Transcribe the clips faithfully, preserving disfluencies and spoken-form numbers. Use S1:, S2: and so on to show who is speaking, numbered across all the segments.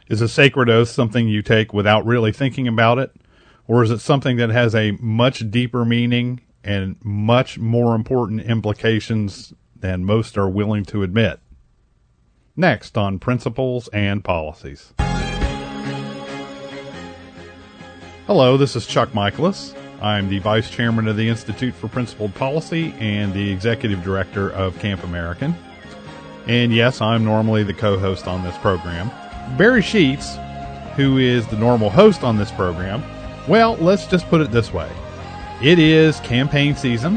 S1: Is a sacred oath something you take without really thinking about it? Or is it something that has a much deeper meaning and much more important implications than most are willing to admit? Next on Principles and Policies. Hello, this is Chuck Michaelis. I'm the Vice Chairman of the Institute for Principled Policy and the Executive Director of Camp American. And yes, I'm normally the co-host on this program. Barry Sheets, who is the normal host on this program, well, let's just put it this way. It is campaign season,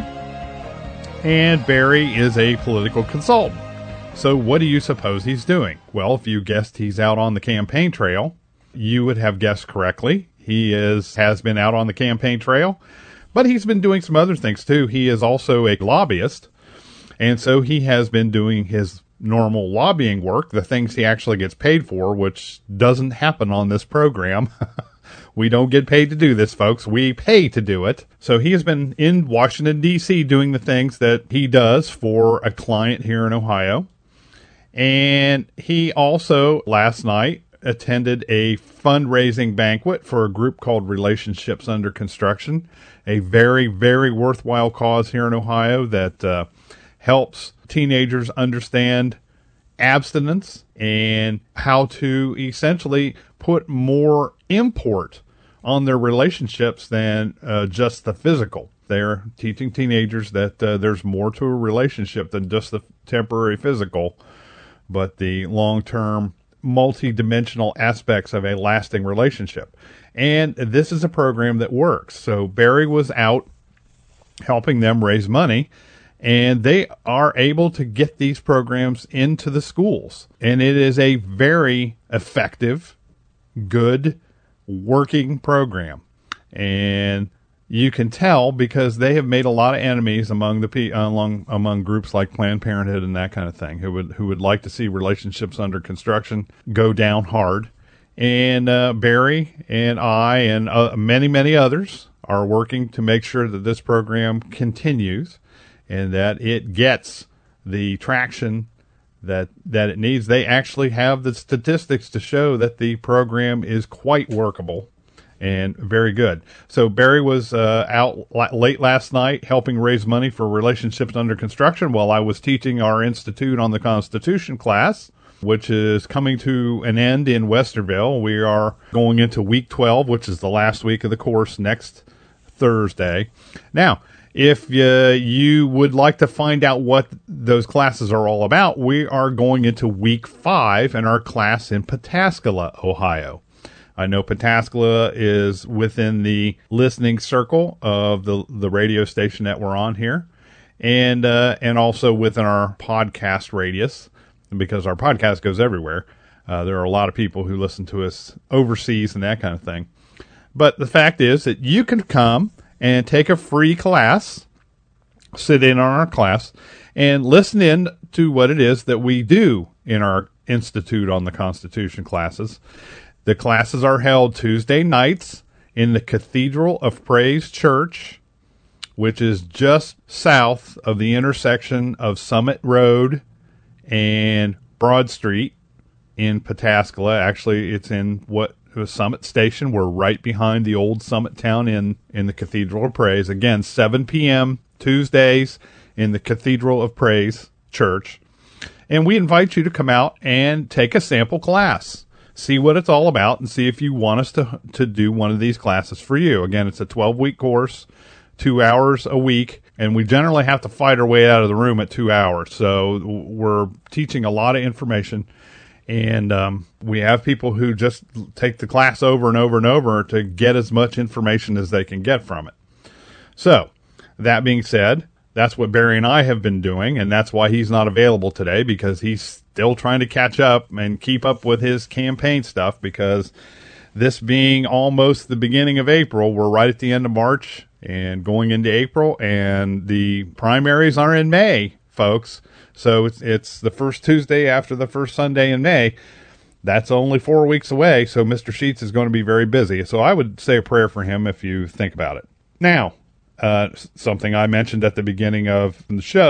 S1: and Barry is a political consultant. So what do you suppose he's doing? Well, if you guessed he's out on the campaign trail, you would have guessed correctly. He is has been out on the campaign trail, but he's been doing some other things too. He is also a lobbyist, and so he has been doing his normal lobbying work, the things he actually gets paid for, which doesn't happen on this program. We don't get paid to do this, folks. We pay to do it. So he has been in Washington, D C doing the things that he does for a client here in Ohio. And he also, last night, attended a fundraising banquet for a group called Relationships Under Construction, a very, very worthwhile cause here in Ohio that uh, helps teenagers understand abstinence and how to essentially put more import on their relationships than uh, just the physical. They're teaching teenagers that uh, there's more to a relationship than just the temporary physical, but the long-term, multi-dimensional aspects of a lasting relationship. And this is a program that works. So Barry was out helping them raise money, and they are able to get these programs into the schools. And it is a very effective, good, working program. And you can tell because they have made a lot of enemies among the pe- among among groups like Planned Parenthood and that kind of thing, who would who would like to see Relationships Under Construction go down hard. And uh, Barry and I and uh, many many others are working to make sure that this program continues and that it gets the traction that that it needs. They actually have the statistics to show that the program is quite workable and very good. So Barry was uh, out l- late last night helping raise money for Relationships Under Construction while I was teaching our Institute on the Constitution class, which is coming to an end in Westerville. We are going into week twelve, which is the last week of the course, next Thursday. Now, if uh, you would like to find out what those classes are all about, we are going into week five in our class in Pataskala, Ohio. I know Pataskala is within the listening circle of the the radio station that we're on here, and uh, and also within our podcast radius, because our podcast goes everywhere. Uh, there are a lot of people who listen to us overseas and that kind of thing. But the fact is that you can come and take a free class, sit in on our class, and listen in to what it is that we do in our Institute on the Constitution classes. The classes are held Tuesday nights in the Cathedral of Praise Church, which is just south of the intersection of Summit Road and Broad Street in Pataskala. Actually, it's in what Summit Station. We're right behind the old Summit Town Inn in the Cathedral of Praise. Again, seven p.m. Tuesdays in the Cathedral of Praise Church. And we invite you to come out and take a sample class. See what it's all about and see if you want us to to do one of these classes for you. Again, it's a twelve-week course, two hours a week, and we generally have to fight our way out of the room at two hours. So we're teaching a lot of information, and um, we have people who just take the class over and over and over to get as much information as they can get from it. So, that being said, that's what Barry and I have been doing, and that's why he's not available today, because he's still trying to catch up and keep up with his campaign stuff, because this being almost the beginning of April, we're right at the end of March and going into April, and the primaries are in May, folks. So it's, it's the first Tuesday after the first Sunday in May. That's only four weeks away, so Mister Sheets is going to be very busy. So I would say a prayer for him if you think about it. Now, Uh, something I mentioned at the beginning of the show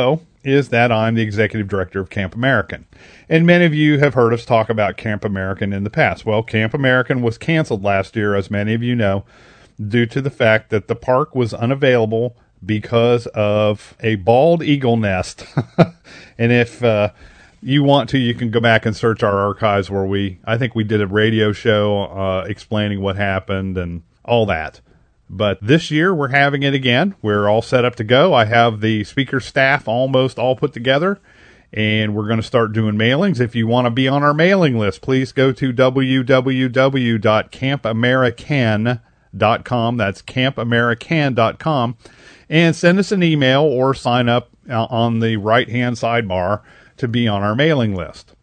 S1: is that I'm the executive director of Camp American. And many of you have heard us talk about Camp American in the past. Well, Camp American was canceled last year, as many of you know, due to the fact that the park was unavailable because of a bald eagle nest. And if uh, you want to, you can go back and search our archives where we, I think we did a radio show uh, explaining what happened and all that. But this year we're having it again. We're all set up to go. I have the speaker staff almost all put together, and we're going to start doing mailings. If you want to be on our mailing list, please go to w w w dot camp american dot com. That's camp american dot com, and send us an email or sign up on the right-hand sidebar to be on our mailing list.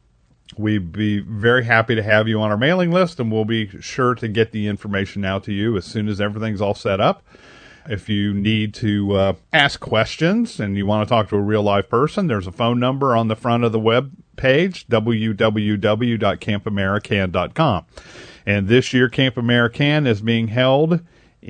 S1: We'd be very happy to have you on our mailing list, and we'll be sure to get the information out to you as soon as everything's all set up. If you need to uh, ask questions and you want to talk to a real live person, there's a phone number on the front of the web page, w w w dot camp american dot com. And this year, Camp American is being held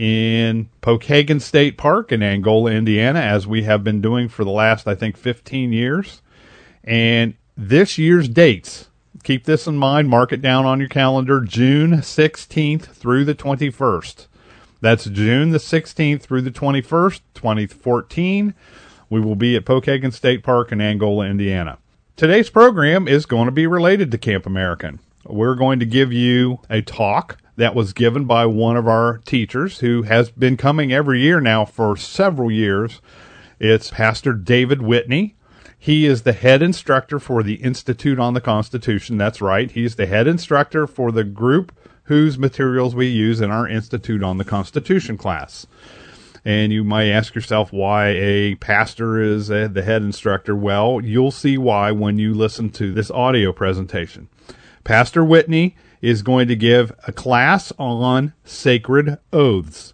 S1: in Pokagon State Park in Angola, Indiana, as we have been doing for the last, I think, fifteen years. And this year's dates, keep this in mind, mark it down on your calendar, June sixteenth through the twenty-first. That's June the sixteenth through the twenty-first, twenty fourteen. We will be at Pokagon State Park in Angola, Indiana. Today's program is going to be related to Camp American. We're going to give you a talk that was given by one of our teachers who has been coming every year now for several years. It's Pastor David Whitney. He is the head instructor for the Institute on the Constitution. That's right. He's the head instructor for the group whose materials we use in our Institute on the Constitution class. And you might ask yourself why a pastor is a, the head instructor. Well, you'll see why when you listen to this audio presentation. Pastor Whitney is going to give a class on sacred oaths.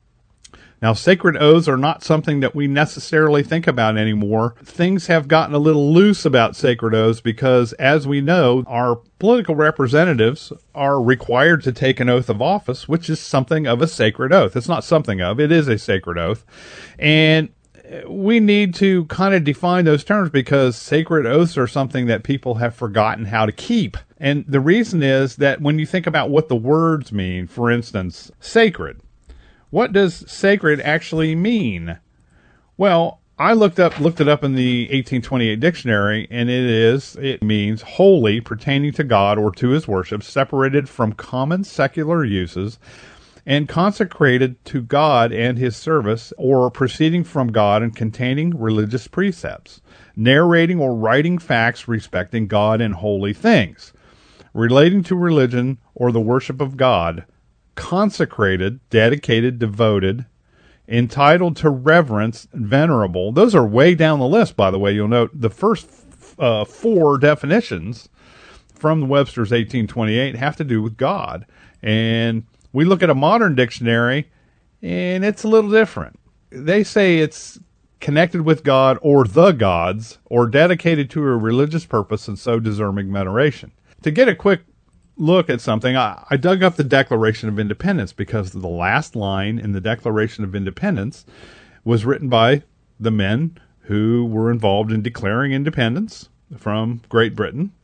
S1: Now, sacred oaths are not something that we necessarily think about anymore. Things have gotten a little loose about sacred oaths because, as we know, our political representatives are required to take an oath of office, which is something of a sacred oath. It's not something of, it is a sacred oath. And we need to kind of define those terms because sacred oaths are something that people have forgotten how to keep. And the reason is that when you think about what the words mean, for instance, sacred, what does sacred actually mean? Well, I looked up looked it up in the eighteen twenty-eight dictionary, and it is it means holy, pertaining to God or to his worship, separated from common secular uses, and consecrated to God and his service, or proceeding from God and containing religious precepts, narrating or writing facts respecting God and holy things, relating to religion or the worship of God, consecrated, dedicated, devoted, entitled to reverence, venerable. Those are way down the list, by the way. You'll note the first uh, four definitions from the Webster's eighteen twenty-eight have to do with God. And we look at a modern dictionary, and it's a little different. They say it's connected with God or the gods, or dedicated to a religious purpose and so deserving veneration. To get a quick look at something, I, I dug up the Declaration of Independence because the last line in the Declaration of Independence was written by the men who were involved in declaring independence from Great Britain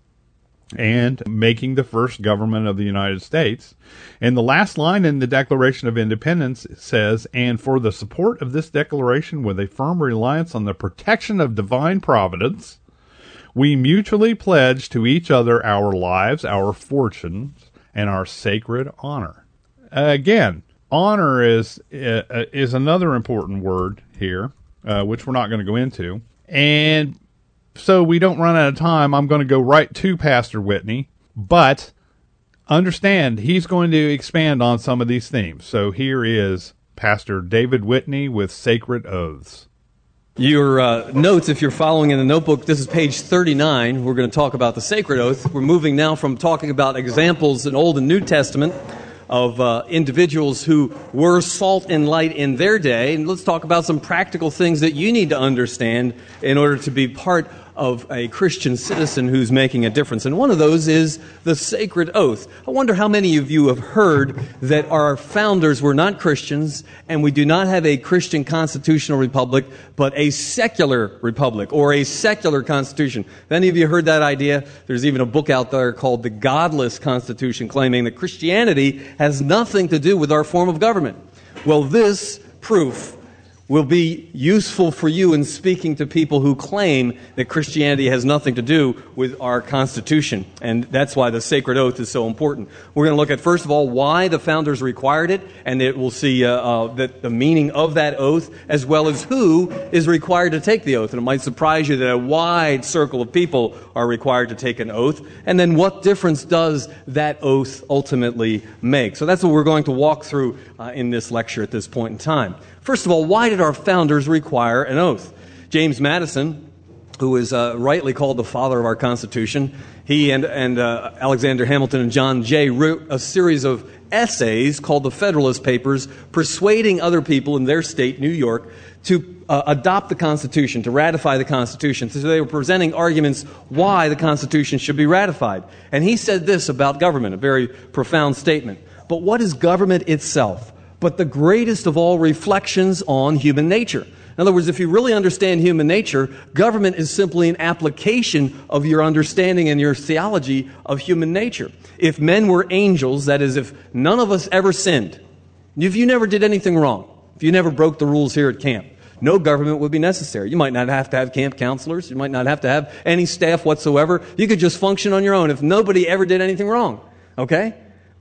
S1: and making the first government of the United States. And the last line in the Declaration of Independence says, "And for the support of this declaration with a firm reliance on the protection of divine providence, we mutually pledge to each other our lives, our fortunes, and our sacred honor." Uh, again, honor is uh, is another important word here, uh, which we're not going to go into. And so we don't run out of time, I'm going to go right to Pastor Whitney. But understand, he's going to expand on some of these themes. So here is Pastor David Whitney with Sacred Oaths.
S2: Your uh, notes, if you're following in the notebook, this is page thirty-nine. We're going to talk about the sacred oath. We're moving now from talking about examples in Old and New Testament of uh, individuals who were salt and light in their day. And let's talk about some practical things that you need to understand in order to be part of a Christian citizen who's making a difference. And one of those is the sacred oath. I wonder how many of you have heard that our founders were not Christians and we do not have a Christian constitutional republic, but a secular republic or a secular constitution. Have any of you heard that idea? There's even a book out there called The Godless Constitution, claiming that Christianity has nothing to do with our form of government. Well, this proof will be useful for you in speaking to people who claim that Christianity has nothing to do with our Constitution. And that's why the sacred oath is so important. We're going to look at, first of all, why the founders required it, and it will see uh, uh, that the meaning of that oath, as well as who is required to take the oath. And it might surprise you that a wide circle of people are required to take an oath. And then what difference does that oath ultimately make? So that's what we're going to walk through uh, in this lecture at this point in time. First of all, why did our founders require an oath? James Madison, who is uh, rightly called the father of our Constitution, he and, and uh, Alexander Hamilton and John Jay wrote a series of essays called the Federalist Papers, persuading other people in their state, New York, to uh, adopt the Constitution, to ratify the Constitution. So they were presenting arguments why the Constitution should be ratified. And he said this about government, a very profound statement. But what is government itself but the greatest of all reflections on human nature? In other words, if you really understand human nature, government is simply an application of your understanding and your theology of human nature. If men were angels, that is, if none of us ever sinned, if you never did anything wrong, if you never broke the rules here at camp, no government would be necessary. You might not have to have camp counselors. You might not have to have any staff whatsoever. You could just function on your own if nobody ever did anything wrong. Okay?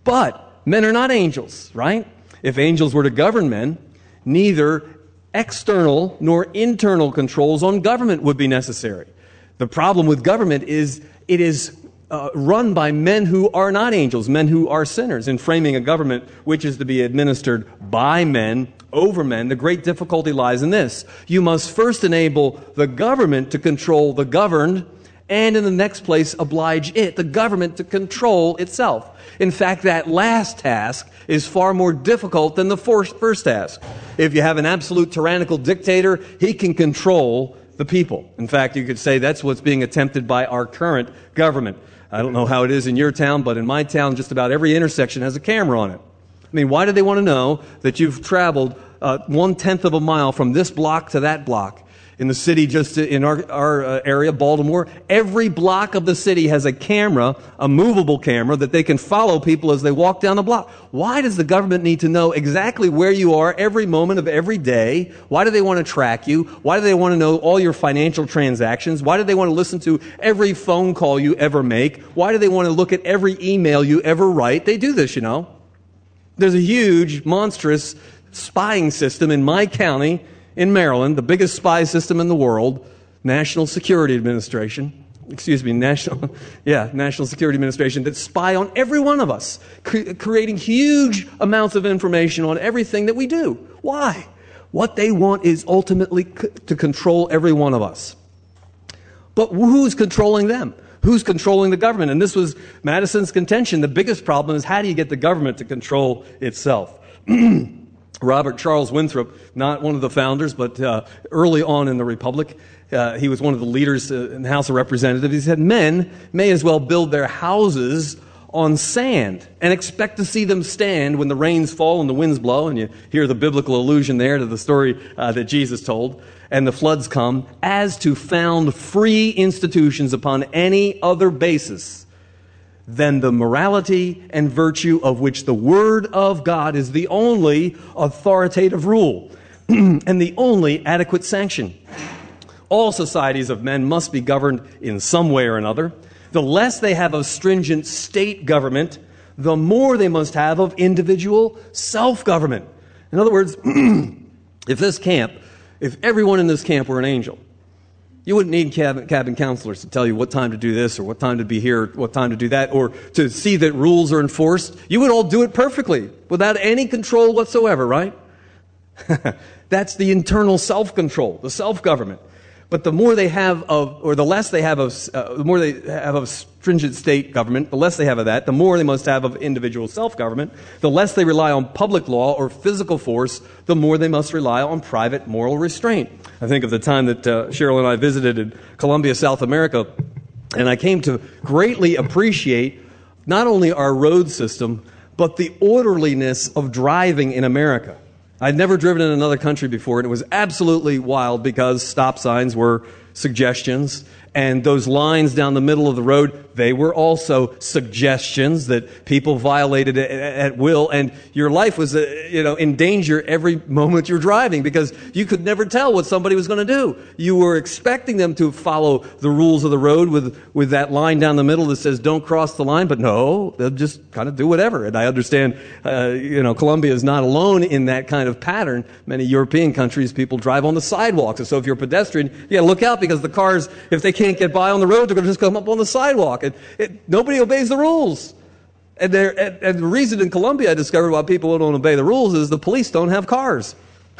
S2: But men are not angels, right? If angels were to govern men, neither external nor internal controls on government would be necessary. The problem with government is it is uh, run by men who are not angels, men who are sinners. In framing a government which is to be administered by men, over men, the great difficulty lies in this. You must first enable the government to control the governed, and in the next place, oblige it, the government, to control itself. In fact, that last task is far more difficult than the first task. If you have an absolute tyrannical dictator, he can control the people. In fact, you could say that's what's being attempted by our current government. I don't know how it is in your town, but in my town, just about every intersection has a camera on it. I mean, why do they want to know that you've traveled uh, one-tenth of a mile from this block to that block? In the city, just in our, our uh, area, Baltimore, every block of the city has a camera, a movable camera, that they can follow people as they walk down the block. Why does the government need to know exactly where you are every moment of every day? Why do they want to track you? Why do they want to know all your financial transactions? Why do they want to listen to every phone call you ever make? Why do they want to look at every email you ever write? They do this, you know. There's a huge, monstrous spying system in my county in Maryland, the biggest spy system in the world, National Security Administration, excuse me, National, yeah, National Security Administration, that spy on every one of us, cre- creating huge amounts of information on everything that we do. Why? What they want is ultimately c- to control every one of us. But who's controlling them? Who's controlling the government? And this was Madison's contention. The biggest problem is, how do you get the government to control itself? Robert Charles Winthrop, not one of the founders, but uh, early on in the Republic, uh, he was one of the leaders uh, in the House of Representatives. He said, men may as well build their houses on sand and expect to see them stand when the rains fall and the winds blow, and you hear the biblical allusion there to the story uh, that Jesus told, and the floods come, as to found free institutions upon any other basis than the morality and virtue of which the Word of God is the only authoritative rule and the only adequate sanction. All societies of men must be governed in some way or another. The less they have of stringent state government, the more they must have of individual self-government. In other words, if this camp, if everyone in this camp were an angel, you wouldn't need cabin, cabin counselors to tell you what time to do this or what time to be here, what time to do that, or to see that rules are enforced. You would all do it perfectly without any control whatsoever, right? That's the internal self-control, the self-government. But the more they have of, or the less they have of, uh, the more they have of stringent state government, the less they have of that, the more they must have of individual self-government. The less they rely on public law or physical force, the more they must rely on private moral restraint. I think of the time that uh, Cheryl and I visited in Colombia, South America, and I came to greatly appreciate not only our road system, but the orderliness of driving in America. I'd never driven in another country before, and it was absolutely wild because stop signs were suggestions, and those lines down the middle of the road, they were also suggestions that people violated at, at will, and your life was, uh, you know, in danger every moment you're driving because you could never tell what somebody was going to do. You were expecting them to follow the rules of the road with with that line down the middle that says "Don't cross the line," but no, they'll just kind of do whatever. And I understand, uh, you know, Colombia is not alone in that kind of pattern. Many European countries, people drive on the sidewalks, and so if you're a pedestrian, you got to look out because the cars, if they can't get by on the road, they're going to just come up on the sidewalk. And it, nobody obeys the rules. And, and, and the reason in Colombia I discovered why people don't obey the rules is the police don't have cars.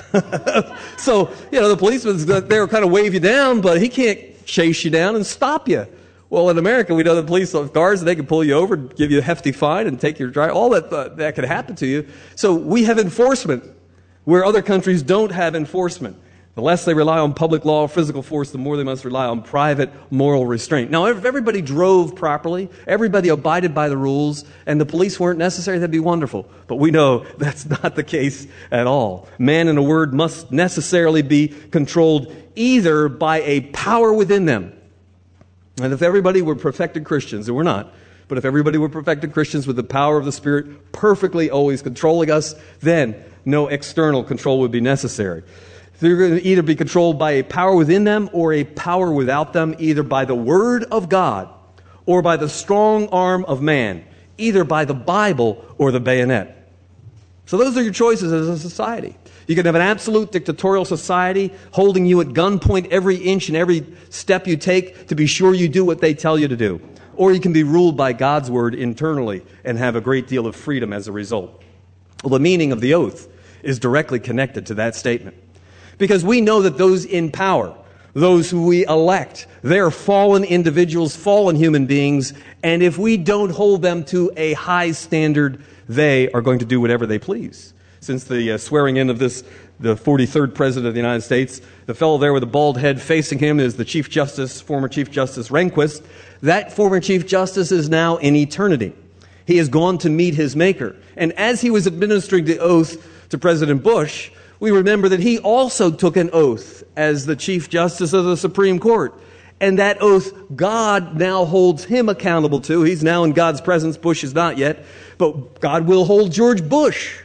S2: So, you know, the policeman's there to kind of wave you down, but he can't chase you down and stop you. Well, in America, we know the police have cars, and they can pull you over, give you a hefty fine, and take your drive. All that, uh, that could happen to you. So we have enforcement where other countries don't have enforcement. The less they rely on public law or physical force, the more they must rely on private moral restraint. Now, if everybody drove properly, everybody abided by the rules, and the police weren't necessary, that'd be wonderful. But we know that's not the case at all. Man, in a word, must necessarily be controlled either by a power within them. And if everybody were perfected Christians, and we're not, but if everybody were perfected Christians with the power of the Spirit perfectly always controlling us, then no external control would be necessary. They're going to either be controlled by a power within them or a power without them, either by the Word of God or by the strong arm of man, either by the Bible or the bayonet. So those are your choices as a society. You can have an absolute dictatorial society holding you at gunpoint every inch and every step you take to be sure you do what they tell you to do. Or you can be ruled by God's Word internally and have a great deal of freedom as a result. Well, the meaning of the oath is directly connected to that statement. Because we know that those in power, those who we elect, they're fallen individuals, fallen human beings, and if we don't hold them to a high standard, they are going to do whatever they please. Since the uh, swearing in of this, the forty-third President of the United States, the fellow there with the bald head facing him is the Chief Justice, former Chief Justice Rehnquist. That former Chief Justice is now in eternity. He has gone to meet his Maker. And as he was administering the oath to President Bush, we remember that he also took an oath as the Chief Justice of the Supreme Court. And that oath, God now holds him accountable to. He's now in God's presence. Bush is not yet. But God will hold George Bush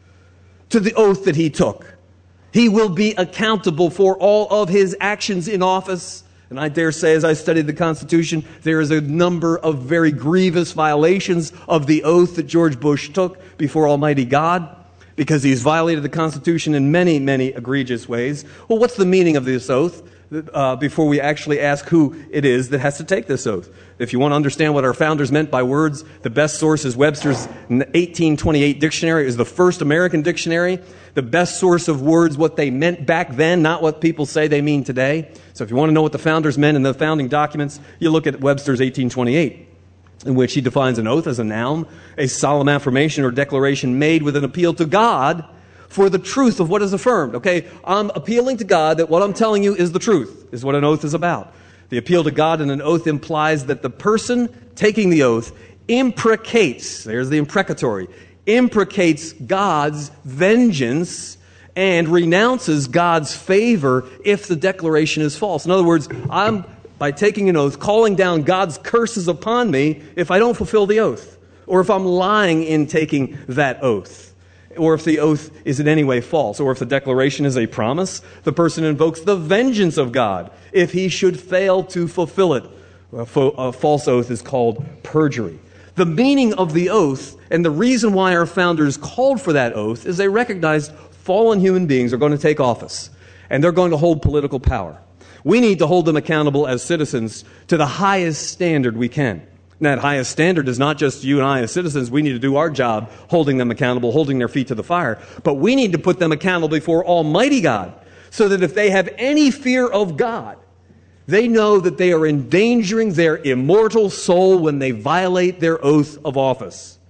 S2: to the oath that he took. He will be accountable for all of his actions in office. And I dare say, as I studied the Constitution, there is a number of very grievous violations of the oath that George Bush took before Almighty God, because he's violated the Constitution in many, many egregious ways. Well, what's the meaning of this oath uh, before we actually ask who it is that has to take this oath? If you want to understand what our founders meant by words, the best source is Webster's eighteen twenty-eight dictionary. It was the first American dictionary. The best source of words, what they meant back then, not what people say they mean today. So if you want to know what the founders meant in the founding documents, you look at Webster's eighteen twenty-eight. In which he defines an oath as a noun, a solemn affirmation or declaration made with an appeal to God for the truth of what is affirmed. Okay, I'm appealing to God that what I'm telling you is the truth, is what an oath is about. The appeal to God in an oath implies that the person taking the oath imprecates, there's the imprecatory, imprecates God's vengeance and renounces God's favor if the declaration is false. In other words, I'm by taking an oath, calling down God's curses upon me if I don't fulfill the oath, or if I'm lying in taking that oath, or if the oath is in any way false, or if the declaration is a promise, the person invokes the vengeance of God if he should fail to fulfill it. A, fo- a false oath is called perjury. The meaning of the oath and the reason why our founders called for that oath is they recognized fallen human beings are going to take office, and they're going to hold political power. We need to hold them accountable as citizens to the highest standard we can. And that highest standard is not just you and I as citizens. We need to do our job holding them accountable, holding their feet to the fire. But we need to put them accountable before Almighty God so that if they have any fear of God, they know that they are endangering their immortal soul when they violate their oath of office.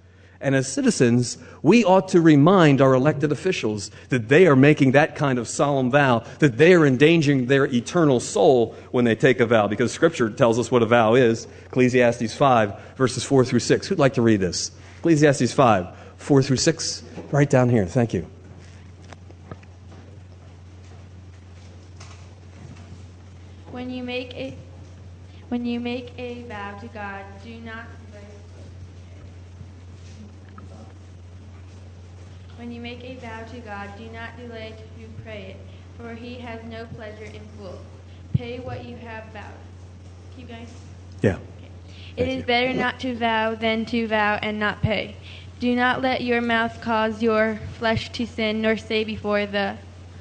S2: And as citizens, we ought to remind our elected officials that they are making that kind of solemn vow, that they are endangering their eternal soul when they take a vow, because Scripture tells us what a vow is. Ecclesiastes five, verses four through six. Who'd like to read this? Ecclesiastes five, four through six. Right down here. Thank you.
S3: When you make a when you make a vow to God, do not When you make a vow to God, do not delay to pray it, for he has no pleasure in fools. Pay what you have vowed. Keep going.
S2: Yeah.
S3: Okay. It is better not to vow than to vow and not pay. Do not let your mouth cause your flesh to sin, nor say before the,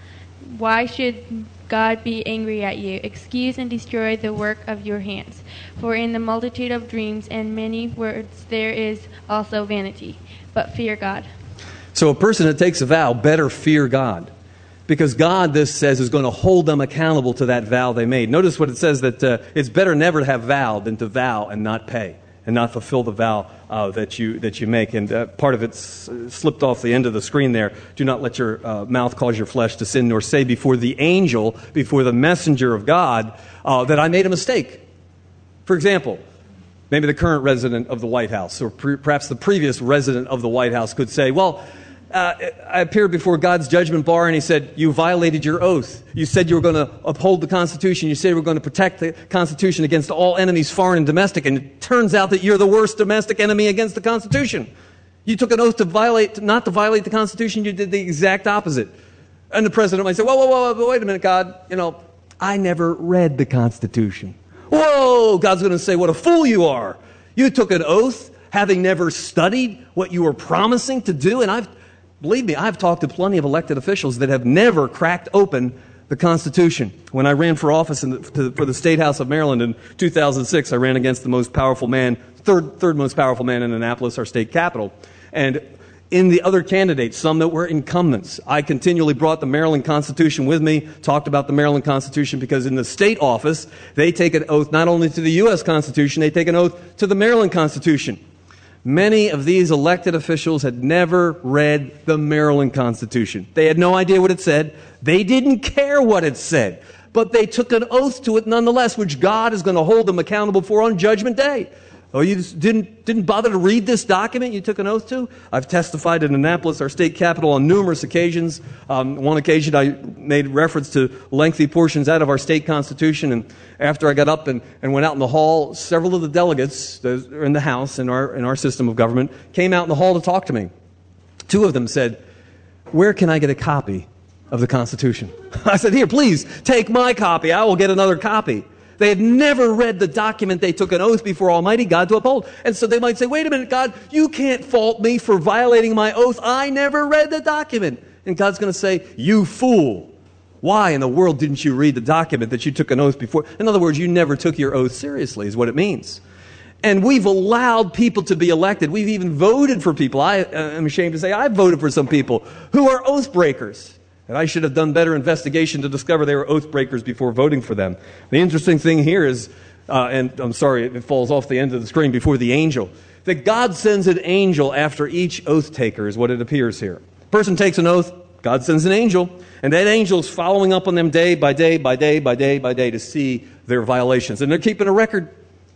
S3: why should God be angry at you? Excuse and destroy the work of your hands. For in the multitude of dreams and many words there is also vanity. But fear God.
S2: So a person that takes a vow better fear God, because God, this says, is going to hold them accountable to that vow they made. Notice what it says, that uh, it's better never to have vowed than to vow and not pay, and not fulfill the vow uh, that you that you make. And uh, part of it s- slipped off the end of the screen there. Do not let your uh, mouth cause your flesh to sin, nor say before the angel, before the messenger of God, uh, that I made a mistake. For example, maybe the current resident of the White House, or pre- perhaps the previous resident of the White House could say, well, Uh, I appeared before God's judgment bar, and he said, you violated your oath. You said you were going to uphold the Constitution. You said you were going to protect the Constitution against all enemies, foreign and domestic. And it turns out that you're the worst domestic enemy against the Constitution. You took an oath to violate, not to violate the Constitution. You did the exact opposite. And the president might say, whoa, whoa, whoa, whoa, wait a minute, God. You know, I never read the Constitution. Whoa, God's going to say, what a fool you are. You took an oath having never studied what you were promising to do. And I've Believe me, I've talked to plenty of elected officials that have never cracked open the Constitution. When I ran for office in the, to, for the State House of Maryland in two thousand six, I ran against the most powerful man, third, third most powerful man in Annapolis, our state capital. And in the other candidates, some that were incumbents, I continually brought the Maryland Constitution with me, talked about the Maryland Constitution, because in the state office, they take an oath not only to the U S Constitution, they take an oath to the Maryland Constitution. Many of these elected officials had never read the Maryland Constitution. They had no idea what it said. They didn't care what it said. But they took an oath to it nonetheless, which God is going to hold them accountable for on Judgment Day. Oh, you just didn't, didn't bother to read this document you took an oath to? I've testified in Annapolis, our state capital, on numerous occasions. Um, one occasion I made reference to lengthy portions out of our state constitution, and after I got up and, and went out in the hall, several of the delegates that are in the House, in our, in our system of government, came out in the hall to talk to me. Two of them said, where can I get a copy of the Constitution? I said, here, please, take my copy. I will get another copy. They had never read the document they took an oath before Almighty God to uphold. And so they might say, wait a minute, God, you can't fault me for violating my oath. I never read the document. And God's going to say, you fool. Why in the world didn't you read the document that you took an oath before? In other words, you never took your oath seriously, is what it means. And we've allowed people to be elected. We've even voted for people. I am ashamed to say I voted for some people who are oath breakers. And I should have done better investigation to discover they were oath breakers before voting for them. The interesting thing here is, uh, and I'm sorry, it falls off the end of the screen, before the angel, that God sends an angel after each oath taker is what it appears here. Person takes an oath, God sends an angel, and that angel is following up on them day by day by day by day by day to see their violations. And they're keeping a record.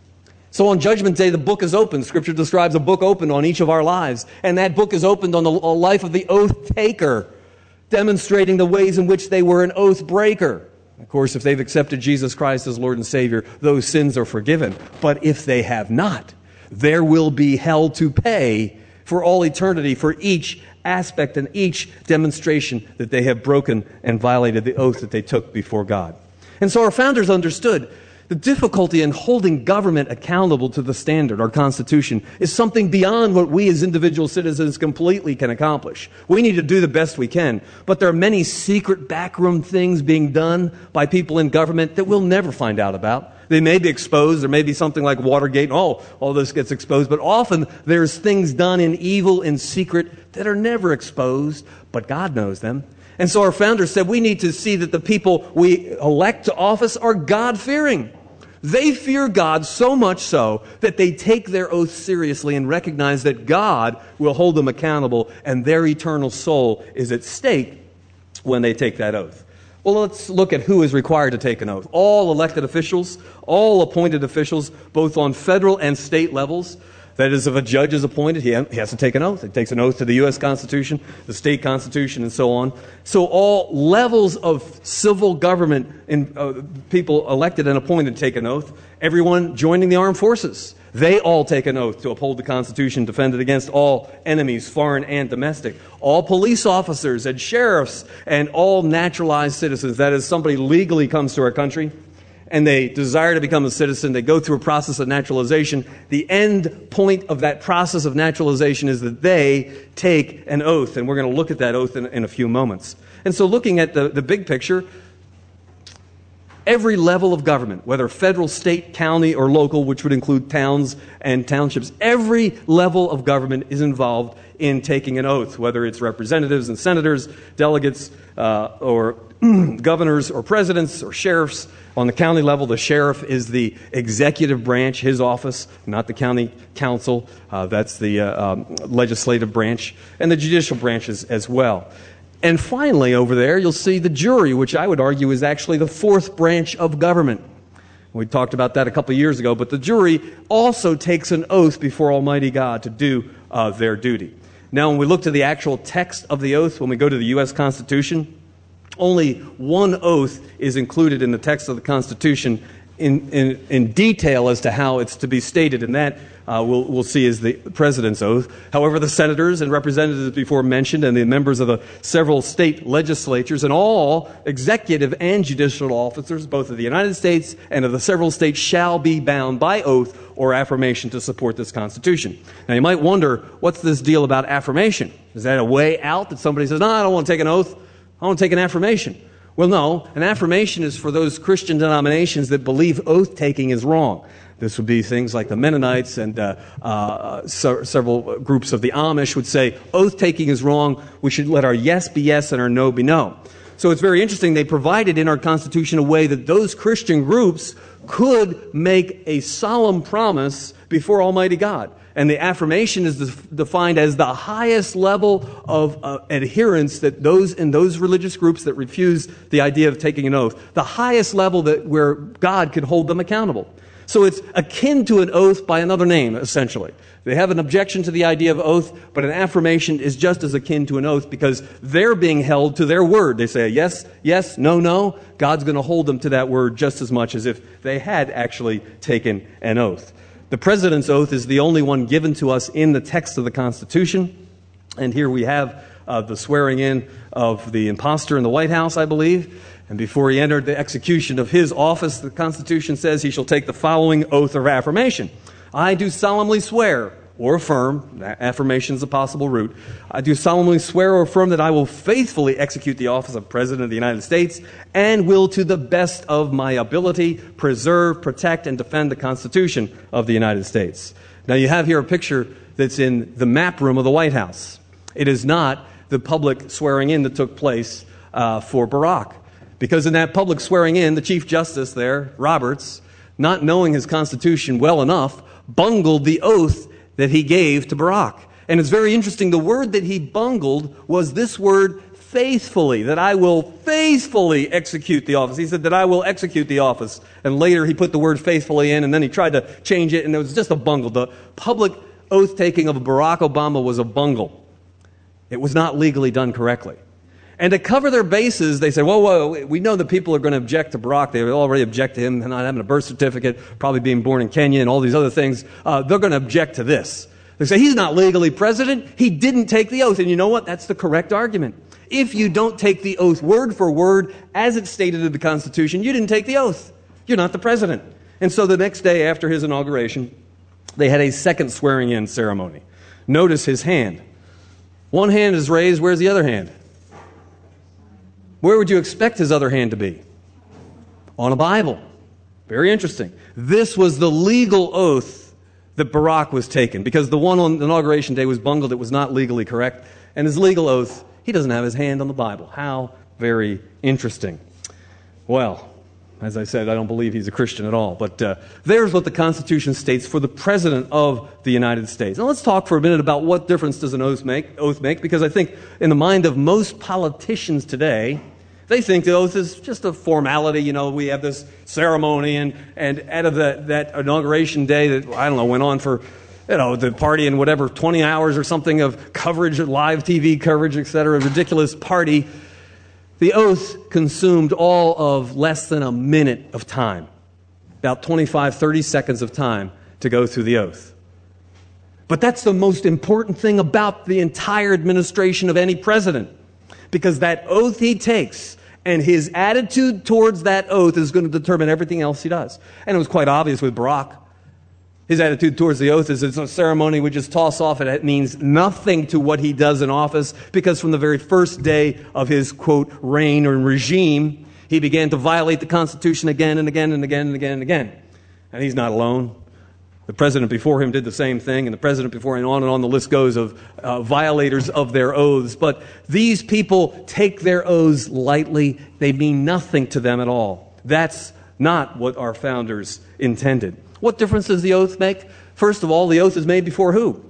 S2: So on Judgment Day, the book is opened. Scripture describes a book opened on each of our lives. And that book is opened on the life of the oath taker, demonstrating the ways in which they were an oath breaker. Of course, if they've accepted Jesus Christ as Lord and Savior, those sins are forgiven. But if they have not, there will be hell to pay for all eternity for each aspect and each demonstration that they have broken and violated the oath that they took before God. And so our founders understood the difficulty in holding government accountable to the standard, our Constitution, is something beyond what we as individual citizens completely can accomplish. We need to do the best we can, but there are many secret backroom things being done by people in government that we'll never find out about. They may be exposed. There may be something like Watergate. Oh, all this gets exposed. But often there's things done in evil, in secret, that are never exposed, but God knows them. And so our founders said we need to see that the people we elect to office are God-fearing. They fear God so much so that they take their oath seriously and recognize that God will hold them accountable and their eternal soul is at stake when they take that oath. Well, let's look at who is required to take an oath. All elected officials, all appointed officials, both on federal and state levels. That is, if a judge is appointed, he has to take an oath. He takes an oath to the U S Constitution, the state constitution, and so on. So all levels of civil government, in, uh, people elected and appointed take an oath. Everyone joining the armed forces, they all take an oath to uphold the Constitution, defend it against all enemies, foreign and domestic. All police officers and sheriffs and all naturalized citizens, that is, somebody legally comes to our country and they desire to become a citizen, they go through a process of naturalization. The end point of that process of naturalization is that they take an oath, and we're going to look at that oath in, in a few moments. And so looking at the, the big picture, every level of government, whether federal, state, county, or local, which would include towns and townships, every level of government is involved in taking an oath, whether it's representatives and senators, delegates, uh, or governors or presidents or sheriffs. On the county level, the sheriff is the executive branch, his office, not the county council. Uh, that's the uh, um, legislative branch, and the judicial branches as well. And finally, over there, you'll see the jury, which I would argue is actually the fourth branch of government. We talked about that a couple of years ago, but the jury also takes an oath before Almighty God to do uh, their duty. Now, when we look to the actual text of the oath, when we go to the U S Constitution, only one oath is included in the text of the Constitution in, in, in detail as to how it's to be stated, and that uh, we'll, we'll see is the President's oath. However, the senators and representatives before mentioned and the members of the several state legislatures and all executive and judicial officers, both of the United States and of the several states, shall be bound by oath or affirmation to support this Constitution. Now, you might wonder, what's this deal about affirmation? Is that a way out that somebody says, no, I don't want to take an oath, I want to take an affirmation? Well, no, an affirmation is for those Christian denominations that believe oath-taking is wrong. This would be things like the Mennonites and uh, uh, so, several groups of the Amish would say, oath-taking is wrong, we should let our yes be yes and our no be no. So it's very interesting, they provided in our Constitution a way that those Christian groups could make a solemn promise before Almighty God. And the affirmation is defined as the highest level of uh, adherence that those in those religious groups that refuse the idea of taking an oath, the highest level that where God could hold them accountable. So it's akin to an oath by another name, essentially. They have an objection to the idea of oath, but an affirmation is just as akin to an oath because they're being held to their word. They say yes, yes, no, no. God's going to hold them to that word just as much as if they had actually taken an oath. The President's oath is the only one given to us in the text of the Constitution. And here we have uh, the swearing in of the imposter in the White House, I believe. And before he entered the execution of his office, the Constitution says he shall take the following oath of affirmation. I do solemnly swear or affirm, affirmation is a possible route, I do solemnly swear or affirm that I will faithfully execute the office of President of the United States and will to the best of my ability preserve, protect, and defend the Constitution of the United States. Now you have here a picture that's in the map room of the White House. It is not the public swearing in that took place uh, for Barack. Because in that public swearing in, the Chief Justice there, Roberts, not knowing his Constitution well enough, bungled the oath that he gave to Barack. And it's very interesting, the word that he bungled was this word, faithfully, that I will faithfully execute the office. He said that I will execute the office. And later he put the word faithfully in, and then he tried to change it, and it was just a bungle. The public oath-taking of Barack Obama was a bungle. It was not legally done correctly. And to cover their bases, they say, whoa, whoa, we know that people are going to object to Barack. They already object to him not having a birth certificate, probably being born in Kenya and all these other things. Uh, they're going to object to this. They say, he's not legally president. He didn't take the oath. And you know what? That's the correct argument. If you don't take the oath word for word, as it's stated in the Constitution, you didn't take the oath. You're not the president. And so the next day after his inauguration, they had a second swearing-in ceremony. Notice his hand. One hand is raised. Where's the other hand? Where would you expect his other hand to be? On a Bible. Very interesting. This was the legal oath that Barack was taken, because the one on Inauguration Day was bungled. It was not legally correct. And his legal oath, he doesn't have his hand on the Bible. How very interesting. Well, As I said, I don't believe he's a Christian at all. But uh, there's what the Constitution states for the President of the United States. Now let's talk for a minute about what difference does an oath make, oath make, because I think in the mind of most politicians today, they think the oath is just a formality. You know, we have this ceremony, and, and out of that, that inauguration day that, I don't know, went on for, you know, the party and whatever, twenty hours or something of coverage, live T V coverage, et cetera, ridiculous party. The oath consumed all of less than a minute of time, about twenty-five, thirty seconds of time to go through the oath. But that's the most important thing about the entire administration of any president, because that oath he takes and his attitude towards that oath is going to determine everything else he does. And it was quite obvious with Barack. His attitude towards the oath is it's a ceremony we just toss off, and it means nothing to what he does in office, because from the very first day of his, quote, reign or regime, he began to violate the Constitution again and again and again and again and again. And he's not alone. The president before him did the same thing, and the president before him, on and on the list goes of uh, violators of their oaths. But these people take their oaths lightly. They mean nothing to them at all. That's not what our founders intended. What difference does the oath make? First of all, the oath is made before who?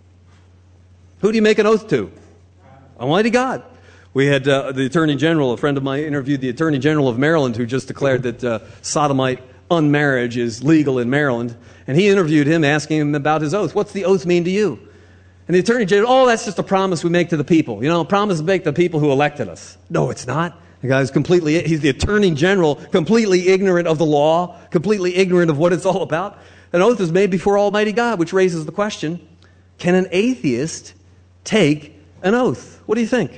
S2: Who do you make an oath to? Almighty God. We had uh, the Attorney General, a friend of mine interviewed the Attorney General of Maryland, who just declared that uh, sodomite unmarriage is legal in Maryland. And he interviewed him, asking him about his oath. What's the oath mean to you? And the Attorney General, oh, that's just a promise we make to the people. You know, a promise we make to the people who elected us. No, it's not. The guy's completely, he's the Attorney General, completely ignorant of the law, completely ignorant of what it's all about. An oath is made before Almighty God, which raises the question, can an atheist take an oath? What do you think?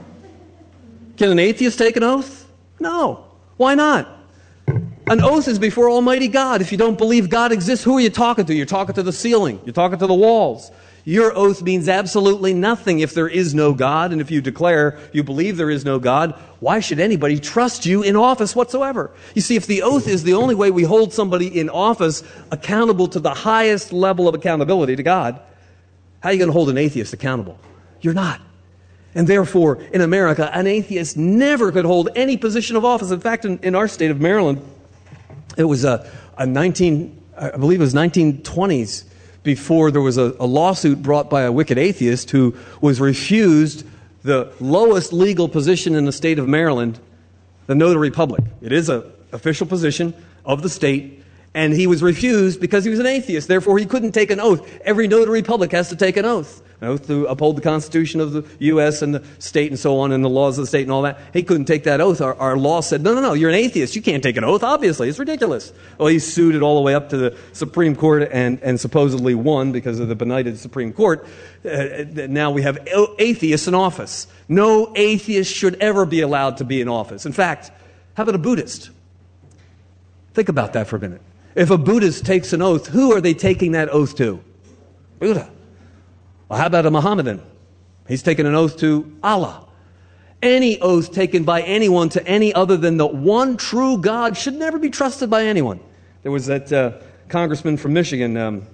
S2: Can an atheist take an oath? No. Why not? An oath is before Almighty God. If you don't believe God exists, who are you talking to? You're talking to the ceiling. You're talking to the walls. Your oath means absolutely nothing if there is no God, and if you declare you believe there is no God, why should anybody trust you in office whatsoever? You see, if the oath is the only way we hold somebody in office accountable to the highest level of accountability to God, how are you going to hold an atheist accountable? You're not. And therefore, in America, an atheist never could hold any position of office. In fact, in, in our state of Maryland, it was a, a nineteen, I believe it was nineteen twenties, before there was a, a lawsuit brought by a wicked atheist who was refused the lowest legal position in the state of Maryland, the notary public. It is an official position of the state, and he was refused because he was an atheist. Therefore, he couldn't take an oath. Every notary public has to take an oath. An oath to uphold the Constitution of the U S and the state and so on, and the laws of the state and all that. He couldn't take that oath. Our, our law said, no, no, no, you're an atheist. You can't take an oath, obviously. It's ridiculous. Well, he sued it all the way up to the Supreme Court and, and supposedly won because of the benighted Supreme Court. Uh, now we have atheists in office. No atheist should ever be allowed to be in office. In fact, how about a Buddhist? Think about that for a minute. If a Buddhist takes an oath, who are they taking that oath to? Buddha. Well, how about a Mohammedan? He's taken an oath to Allah. Any oath taken by anyone to any other than the one true God should never be trusted by anyone. There was that uh, congressman from Michigan, um,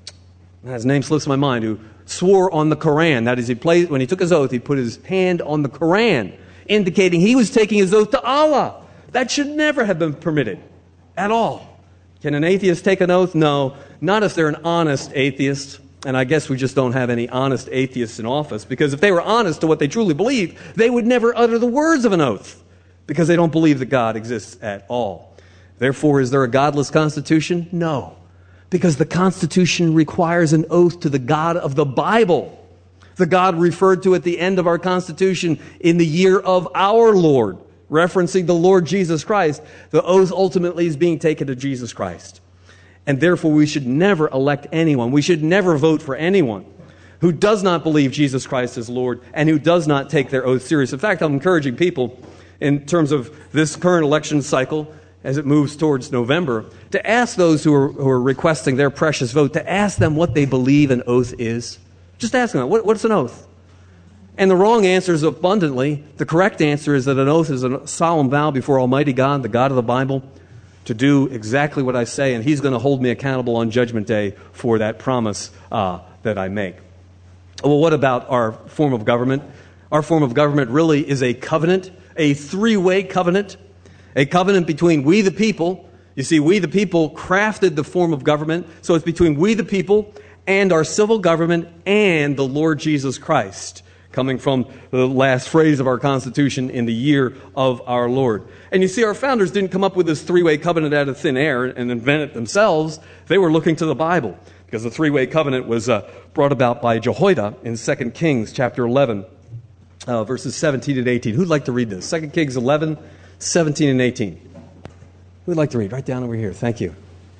S2: his name slips my mind, who swore on the Quran. That is, he played, when he took his oath, he put his hand on the Quran, indicating he was taking his oath to Allah. That should never have been permitted at all. Can an atheist take an oath? No, not if they're an honest atheist. And I guess we just don't have any honest atheists in office, because if they were honest to what they truly believe, they would never utter the words of an oath, because they don't believe that God exists at all. Therefore, is there a godless Constitution? No, because the Constitution requires an oath to the God of the Bible, the God referred to at the end of our Constitution in the year of our Lord, referencing the Lord Jesus Christ. The oath ultimately is being taken to Jesus Christ. And therefore, we should never elect anyone. We should never vote for anyone who does not believe Jesus Christ is Lord and who does not take their oath serious. In fact, I'm encouraging people in terms of this current election cycle, as it moves towards November, to ask those who are, who are requesting their precious vote, to ask them what they believe an oath is. Just ask them, what, what's an oath? And the wrong answer is abundantly. The correct answer is that an oath is a solemn vow before Almighty God, the God of the Bible, to do exactly what I say, and He's going to hold me accountable on Judgment Day for that promise uh, that I make. Well, what about our form of government? Our form of government really is a covenant, a three-way covenant. A covenant between we the people. You see, we the people crafted the form of government, so it's between we the people and our civil government and the Lord Jesus Christ, coming from the last phrase of our Constitution, in the year of our Lord. And you see, our founders didn't come up with this three-way covenant out of thin air and invent it themselves. They were looking to the Bible, because the three-way covenant was uh, brought about by Jehoiada in Second Kings chapter eleven, uh, verses seventeen and eighteen. Who'd like to read this? Second Kings eleven, seventeen and eighteen. Who'd like to read? Right down over here. Thank you.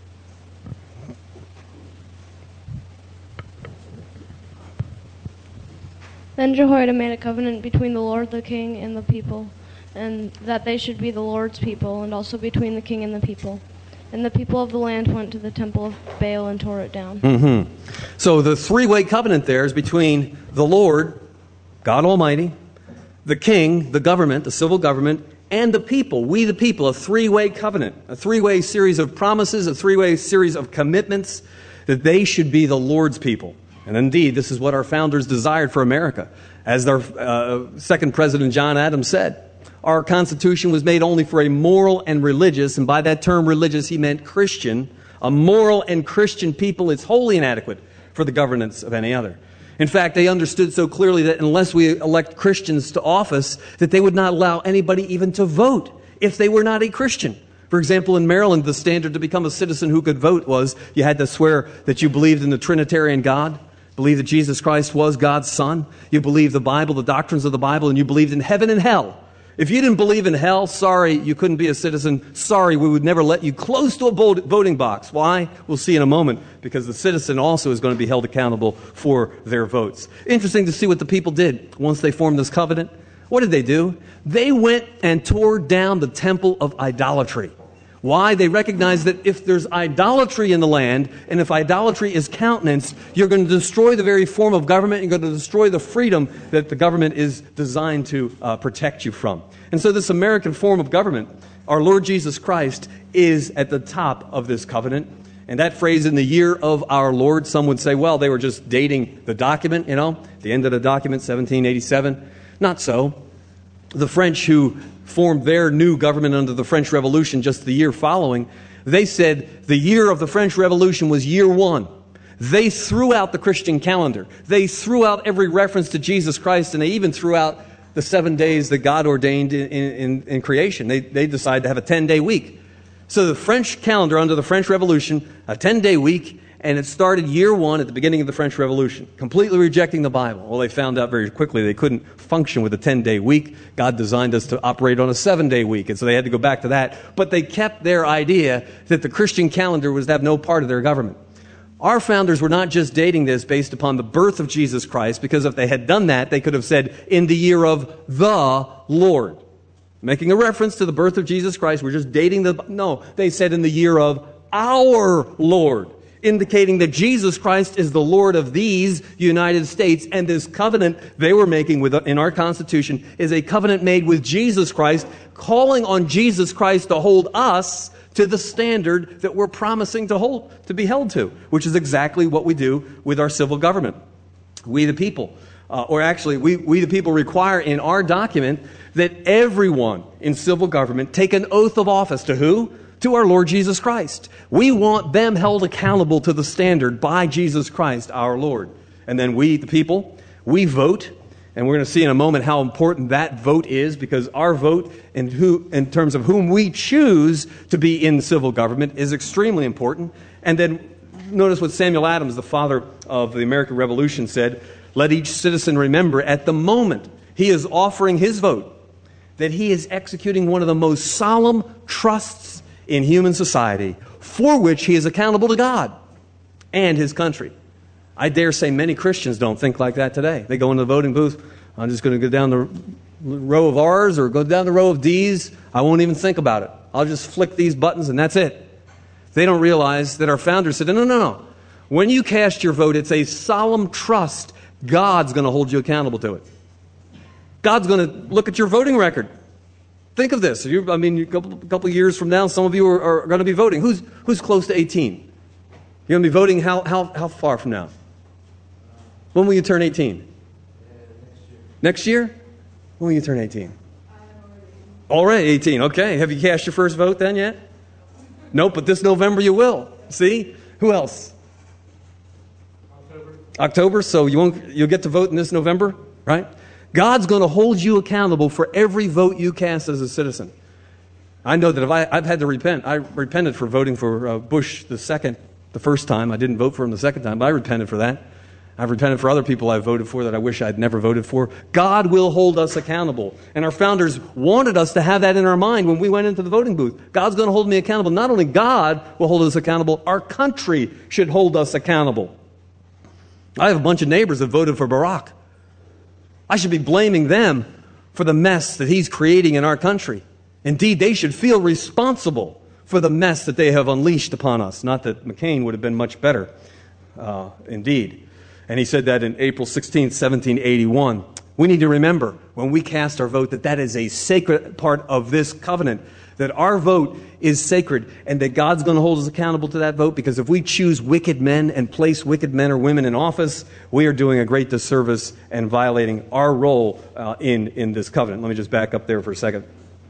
S4: Then Jehoiada made a covenant between the Lord, the king, and the people, and that they should be the Lord's people, and also between the king and the people. And the people of the land went to the temple of Baal and tore it down.
S2: Mm-hmm. So the three-way covenant there is between the Lord, God Almighty, the king, the government, the civil government, and the people, we the people, a three-way covenant, a three-way series of promises, a three-way series of commitments that they should be the Lord's people. And indeed, this is what our founders desired for America. As their uh, second president, John Adams, said, our Constitution was made only for a moral and religious, and by that term religious he meant Christian, a moral and Christian people. It's wholly inadequate for the governance of any other. In fact, they understood so clearly that unless we elect Christians to office, that they would not allow anybody even to vote if they were not a Christian. For example, in Maryland, the standard to become a citizen who could vote was you had to swear that you believed in the Trinitarian God, believed that Jesus Christ was God's Son, you believed the Bible, the doctrines of the Bible, and you believed in heaven and hell. If you didn't believe in hell, sorry, you couldn't be a citizen. Sorry, we would never let you close to a voting box. Why? We'll see in a moment, because the citizen also is going to be held accountable for their votes. Interesting to see what the people did once they formed this covenant. What did they do? They went and tore down the temple of idolatry. Why? They recognized that if there's idolatry in the land, and if idolatry is countenanced, you're going to destroy the very form of government, you're going to destroy the freedom that the government is designed to uh, protect you from. And so this American form of government, our Lord Jesus Christ, is at the top of this covenant. And that phrase, in the year of our Lord, some would say, well, they were just dating the document, you know, the end of the document, seventeen eighty-seven. Not so. The French, who formed their new government under the French Revolution just the year following, they said the year of the French Revolution was year one. They threw out the Christian calendar. They threw out every reference to Jesus Christ, and they even threw out the seven days that God ordained in, in, in creation. They, they decided to have a ten-day week. So the French calendar under the French Revolution, a ten-day week, and it started year one at the beginning of the French Revolution, completely rejecting the Bible. Well, they found out very quickly they couldn't function with a ten-day week. God designed us to operate on a seven-day week, and so they had to go back to that. But they kept their idea that the Christian calendar was to have no part of their government. Our founders were not just dating this based upon the birth of Jesus Christ, because if they had done that, they could have said, in the year of the Lord. Making a reference to the birth of Jesus Christ, we're just dating the... No, they said in the year of our Lord, indicating that Jesus Christ is the Lord of these United States, and this covenant they were making with, in our Constitution is a covenant made with Jesus Christ, calling on Jesus Christ to hold us to the standard that we're promising to hold, to be held to, which is exactly what we do with our civil government. We the people, uh, or actually, we, we the people require in our document that everyone in civil government take an oath of office to who? To our Lord Jesus Christ. We want them held accountable to the standard by Jesus Christ, our Lord. And then we, the people, we vote. And we're going to see in a moment how important that vote is, because our vote in, who, in terms of whom we choose to be in civil government is extremely important. And then notice what Samuel Adams, the father of the American Revolution, said, let each citizen remember at the moment he is offering his vote that he is executing one of the most solemn trusts in human society, for which he is accountable to God and his country. I dare say many Christians don't think like that today. They go into the voting booth, I'm just going to go down the row of R's or go down the row of D's. I won't even think about it. I'll just flick these buttons and that's it. They don't realize that our founders said, no, no, no. When you cast your vote, it's a solemn trust. God's going to hold you accountable to it. God's going to look at your voting record. Think of this. You, I mean, a couple, couple years from now, some of you are, are going to be voting. Who's, who's close to eighteen? You're going to be voting how, how, how far from now? When will you turn eighteen?
S5: Uh, next year.
S2: Next year? When will you turn eighteen? Already eighteen. Okay. Have you cast your first vote then yet? Nope, but this November you will. See? Who else? October. October, so you won't, you'll get to vote in this November, right? God's going to hold you accountable for every vote you cast as a citizen. I know that if I, I've had to repent. I repented for voting for uh, Bush the second, the first time. I didn't vote for him the second time, but I repented for that. I've repented for other people I've voted for that I wish I'd never voted for. God will hold us accountable. And our founders wanted us to have that in our mind when we went into the voting booth. God's going to hold me accountable. Not only God will hold us accountable, our country should hold us accountable. I have a bunch of neighbors that voted for Barack. I should be blaming them for the mess that he's creating in our country. Indeed, they should feel responsible for the mess that they have unleashed upon us. Not that McCain would have been much better, uh, indeed. And he said that in April sixteenth, seventeen eighty-one. We need to remember when we cast our vote that that is a sacred part of this covenant, that our vote is sacred and that God's going to hold us accountable to that vote, because if we choose wicked men and place wicked men or women in office, we are doing a great disservice and violating our role uh, in, in this covenant. Let me just back up there for a second.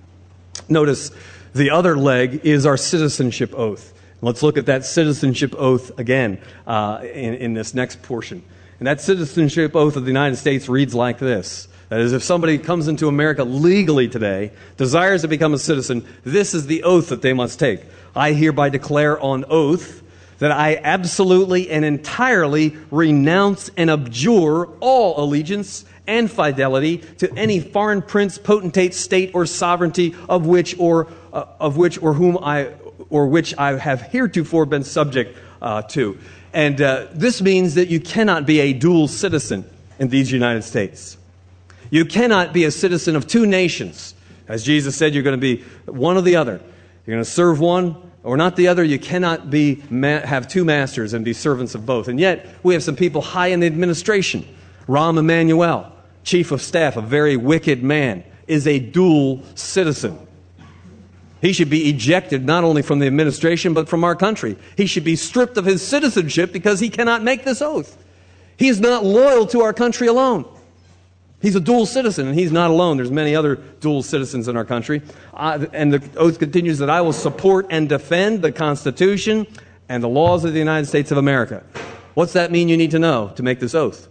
S2: Notice the other leg is our citizenship oath. Let's look at that citizenship oath again uh, in, in this next portion. And that citizenship oath of the United States reads like this. That is, if somebody comes into America legally today, desires to become a citizen, this is the oath that they must take. I hereby declare on oath that I absolutely and entirely renounce and abjure all allegiance and fidelity to any foreign prince, potentate, state, or sovereignty of which or uh, of which or whom I or which I have heretofore been subject uh, to. And uh, this means that you cannot be a dual citizen in these United States. You cannot be a citizen of two nations. As Jesus said, you're going to be one or the other. You're going to serve one or not the other. You cannot be ma- have two masters and be servants of both. And yet, we have some people high in the administration. Rahm Emanuel, chief of staff, a very wicked man, is a dual citizen. He should be ejected not only from the administration, but from our country. He should be stripped of his citizenship because he cannot make this oath. He is not loyal to our country alone. He's a dual citizen, and he's not alone. There's many other dual citizens in our country. Uh, and the oath continues that I will support and defend the Constitution and the laws of the United States of America. What's that mean you need to know to make this oath?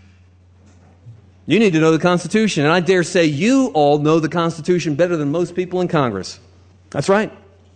S2: You need to know the Constitution, and I dare say you all know the Constitution better than most people in Congress. That's right.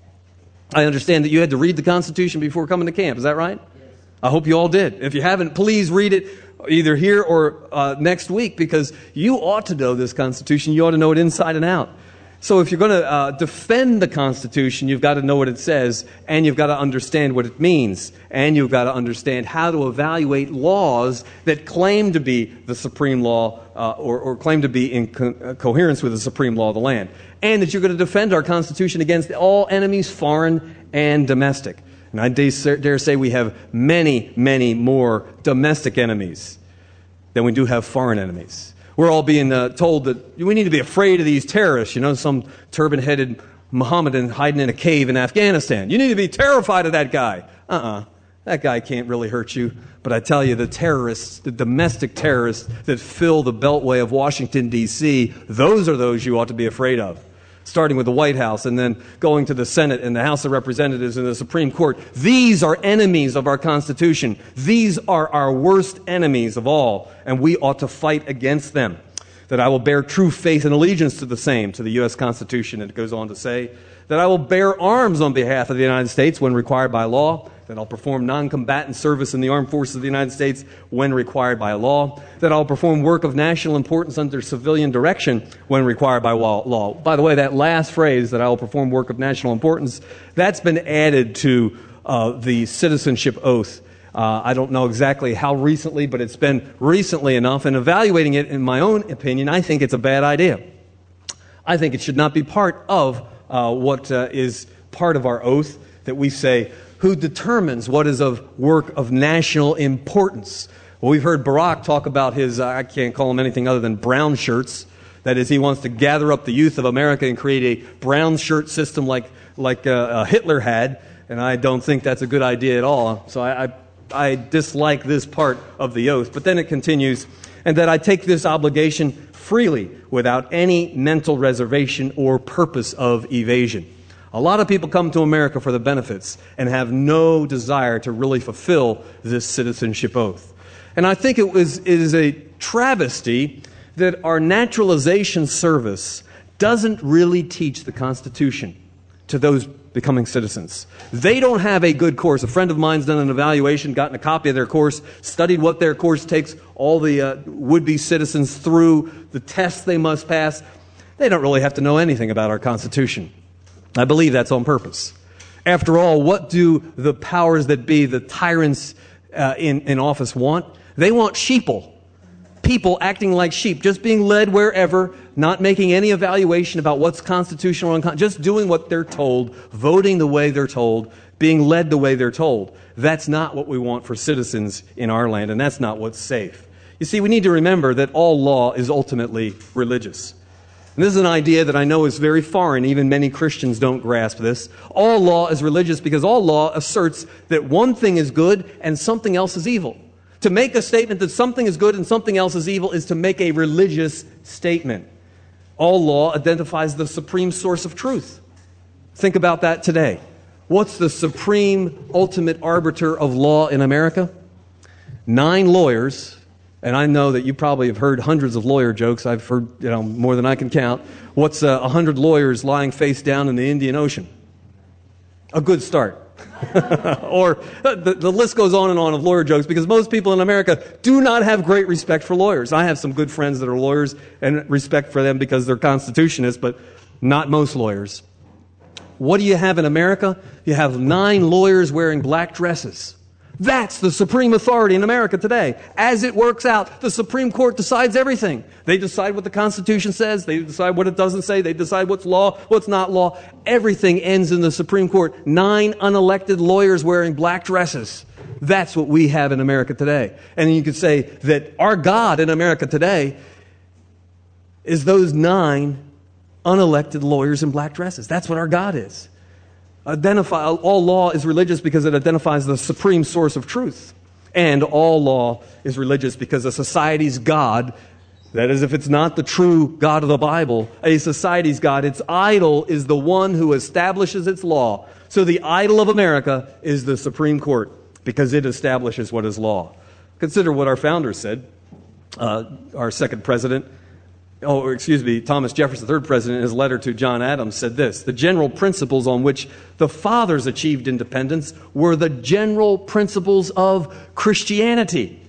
S2: I understand that you had to read the Constitution before coming to camp. Is that right? Yes. I hope you all did. If you haven't, please read it either here or uh, next week, because you ought to know this Constitution. You ought to know it inside and out. So if you're going to uh, defend the Constitution, you've got to know what it says, and you've got to understand what it means, and you've got to understand how to evaluate laws that claim to be the supreme law uh, or, or claim to be in co- uh, coherence with the supreme law of the land, and that you're going to defend our Constitution against all enemies, foreign and domestic. And I dare say we have many, many more domestic enemies than we do have foreign enemies. We're all being uh, told that we need to be afraid of these terrorists, you know, some turban-headed Mohammedan hiding in a cave in Afghanistan. You need to be terrified of that guy. Uh-uh. That guy can't really hurt you. But I tell you, the terrorists, the domestic terrorists that fill the beltway of Washington, D C, those are those you ought to be afraid of. Starting with the White House and then going to the Senate and the House of Representatives and the Supreme Court. These are enemies of our Constitution. These are our worst enemies of all, and we ought to fight against them. That I will bear true faith and allegiance to the same, to the U S Constitution. And it goes on to say that I will bear arms on behalf of the United States when required by law, that I'll perform non-combatant service in the armed forces of the United States when required by law, that I'll perform work of national importance under civilian direction when required by law. By the way, that last phrase, that I will perform work of national importance, that's been added to uh, the citizenship oath. Uh, I don't know exactly how recently, but it's been recently enough. And evaluating it, in my own opinion, I think it's a bad idea. I think it should not be part of uh, what uh, is part of our oath, that we say, who determines what is of work of national importance. Well, we've heard Barack talk about his, uh, I can't call them anything other than brown shirts. That is, he wants to gather up the youth of America and create a brown shirt system like like uh, uh, Hitler had. And I don't think that's a good idea at all. So I, I, I dislike this part of the oath. But then it continues and that I take this obligation freely without any mental reservation or purpose of evasion. A lot of people come to America for the benefits and have no desire to really fulfill this citizenship oath. And I think it was it is a travesty that our naturalization service doesn't really teach the Constitution to those becoming citizens. They don't have a good course. A friend of mine's done an evaluation, gotten a copy of their course, studied what their course takes all the uh, would-be citizens through, the tests they must pass. They don't really have to know anything about our Constitution. I believe that's on purpose. After all, what do the powers that be, the tyrants uh, in, in office want? They want sheeple. People acting like sheep, just being led wherever, not making any evaluation about what's constitutional or unconstitutional, just doing what they're told, voting the way they're told, being led the way they're told. That's not what we want for citizens in our land, and that's not what's safe. You see, we need to remember that all law is ultimately religious. And this is an idea that I know is very foreign. Even many Christians don't grasp this. All law is religious because all law asserts that one thing is good and something else is evil. To make a statement that something is good and something else is evil is to make a religious statement. All law identifies the supreme source of truth. Think about that today. What's the supreme, ultimate arbiter of law in America? Nine lawyers. And I know that you probably have heard hundreds of lawyer jokes. I've heard, you know, more than I can count. What's a uh, hundred lawyers lying face down in the Indian Ocean? A good start. Or the, the list goes on and on of lawyer jokes because most people in America do not have great respect for lawyers. I have some good friends that are lawyers and respect for them because they're constitutionists, but not most lawyers. What do you have in America? You have nine lawyers wearing black dresses. That's the supreme authority in America today. As it works out, the Supreme Court decides everything. They decide what the Constitution says. They decide what it doesn't say. They decide what's law, what's not law. Everything ends in the Supreme Court. Nine unelected lawyers wearing black dresses. That's what we have in America today. And you could say that our God in America today is those nine unelected lawyers in black dresses. That's what our God is. Identify, all law is religious because it identifies the supreme source of truth. And all law is religious because a society's God, that is, if it's not the true God of the Bible, a society's God, its idol is the one who establishes its law. So the idol of America is the Supreme Court because it establishes what is law. Consider what our founders said. Uh, our second president, oh, excuse me, Thomas Jefferson, the third president, in his letter to John Adams, said this: the general principles on which the fathers achieved independence were the general principles of Christianity.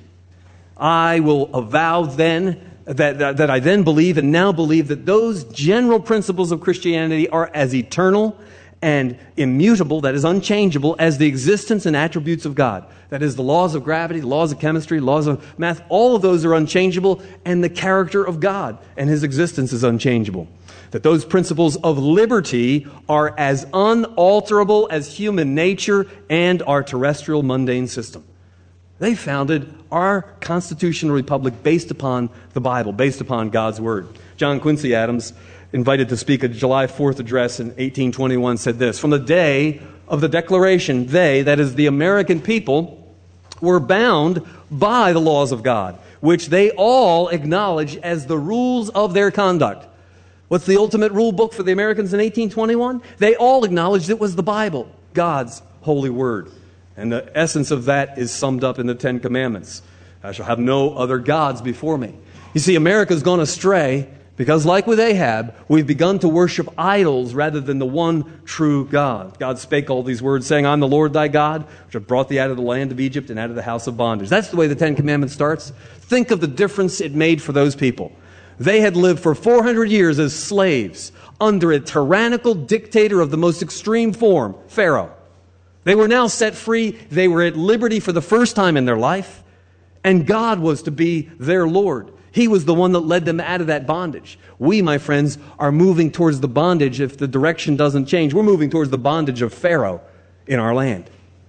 S2: I will avow then that, that, that I then believe and now believe that those general principles of Christianity are as eternal and immutable, that is unchangeable, as the existence and attributes of God. That is, the laws of gravity, the laws of chemistry, laws of math, all of those are unchangeable, and the character of God and His existence is unchangeable. That those principles of liberty are as unalterable as human nature and our terrestrial mundane system. They founded our constitutional republic based upon the Bible, based upon God's Word. John Quincy Adams, invited to speak at July fourth address in eighteen twenty-one, said this: from the day of the Declaration, they, that is the American people, were bound by the laws of God, which they all acknowledge as the rules of their conduct. What's the ultimate rule book for the Americans in eighteen twenty-one? They all acknowledged it was the Bible, God's holy word. And the essence of that is summed up in the Ten Commandments. I shall have no other gods before me. You see, America's gone astray because, like with Ahab, we've begun to worship idols rather than the one true God. God spake all these words, saying, I'm the Lord thy God, which have brought thee out of the land of Egypt and out of the house of bondage. That's the way the Ten Commandments starts. Think of the difference it made for those people. They had lived for four hundred years as slaves under a tyrannical dictator of the most extreme form, Pharaoh. They were now set free. They were at liberty for the first time in their life. And God was to be their Lord. He was the one that led them out of that bondage. We, my friends, are moving towards the bondage if the direction doesn't change. We're moving towards the bondage of Pharaoh in our land.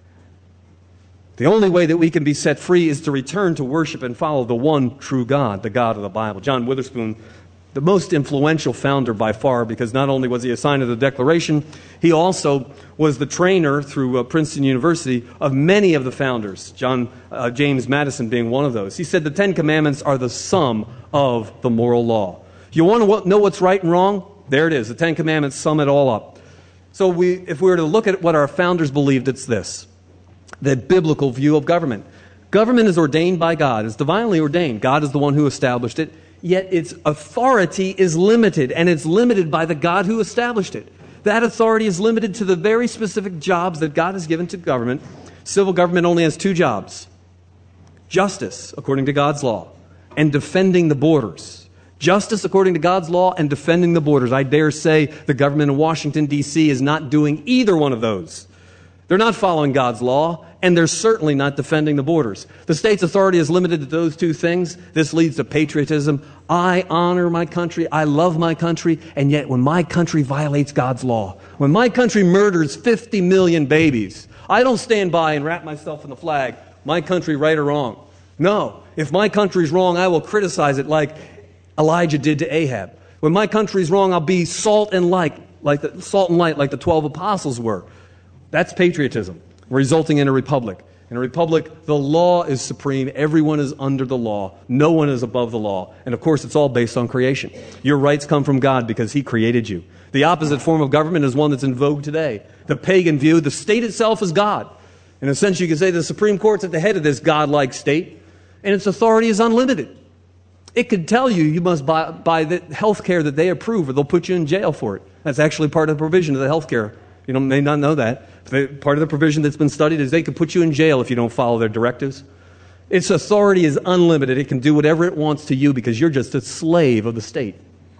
S2: The only way that we can be set free is to return to worship and follow the one true God, the God of the Bible. John Witherspoon the most influential founder by far, because not only was he a signer of the Declaration, he also was the trainer through uh, Princeton University of many of the founders, John uh, James Madison being one of those. He said the Ten Commandments are the sum of the moral law. You want to know what's right and wrong? There it is. The Ten Commandments sum it all up. So we, if we were to look at what our founders believed, it's this: the biblical view of government. Government is ordained by God. It's divinely ordained. God is the one who established it. Yet its authority is limited, and it's limited by the God who established it. That authority is limited to the very specific jobs that God has given to government. Civil government only has two jobs: justice, according to God's law, and defending the borders. Justice according to God's law and defending the borders. I dare say the government in Washington, D C is not doing either one of those. They're not following God's law, and they're certainly not defending the borders. The state's authority is limited to those two things. This leads to patriotism. I honor my country. I love my country. And yet when my country violates God's law, when my country murders fifty million babies, I don't stand by and wrap myself in the flag, my country right or wrong. No. If my country's wrong, I will criticize it like Elijah did to Ahab. When my country's wrong, I'll be salt and light, like the salt and light, like the twelve apostles were. That's patriotism, resulting in a republic. In a republic, the law is supreme. Everyone is under the law. No one is above the law. And of course, it's all based on creation. Your rights come from God because He created you. The opposite form of government is one that's in vogue today. The pagan view, the state itself is God. In a sense, you could say the Supreme Court's at the head of this godlike state, and its authority is unlimited. It could tell you you must buy, buy the health care that they approve, or they'll put you in jail for it. That's actually part of the provision of the health care. You know, may not know that. Part of the provision that's been studied is they could put you in jail if you don't follow their directives. Its authority is unlimited. It can do whatever it wants to you because you're just a slave of the state.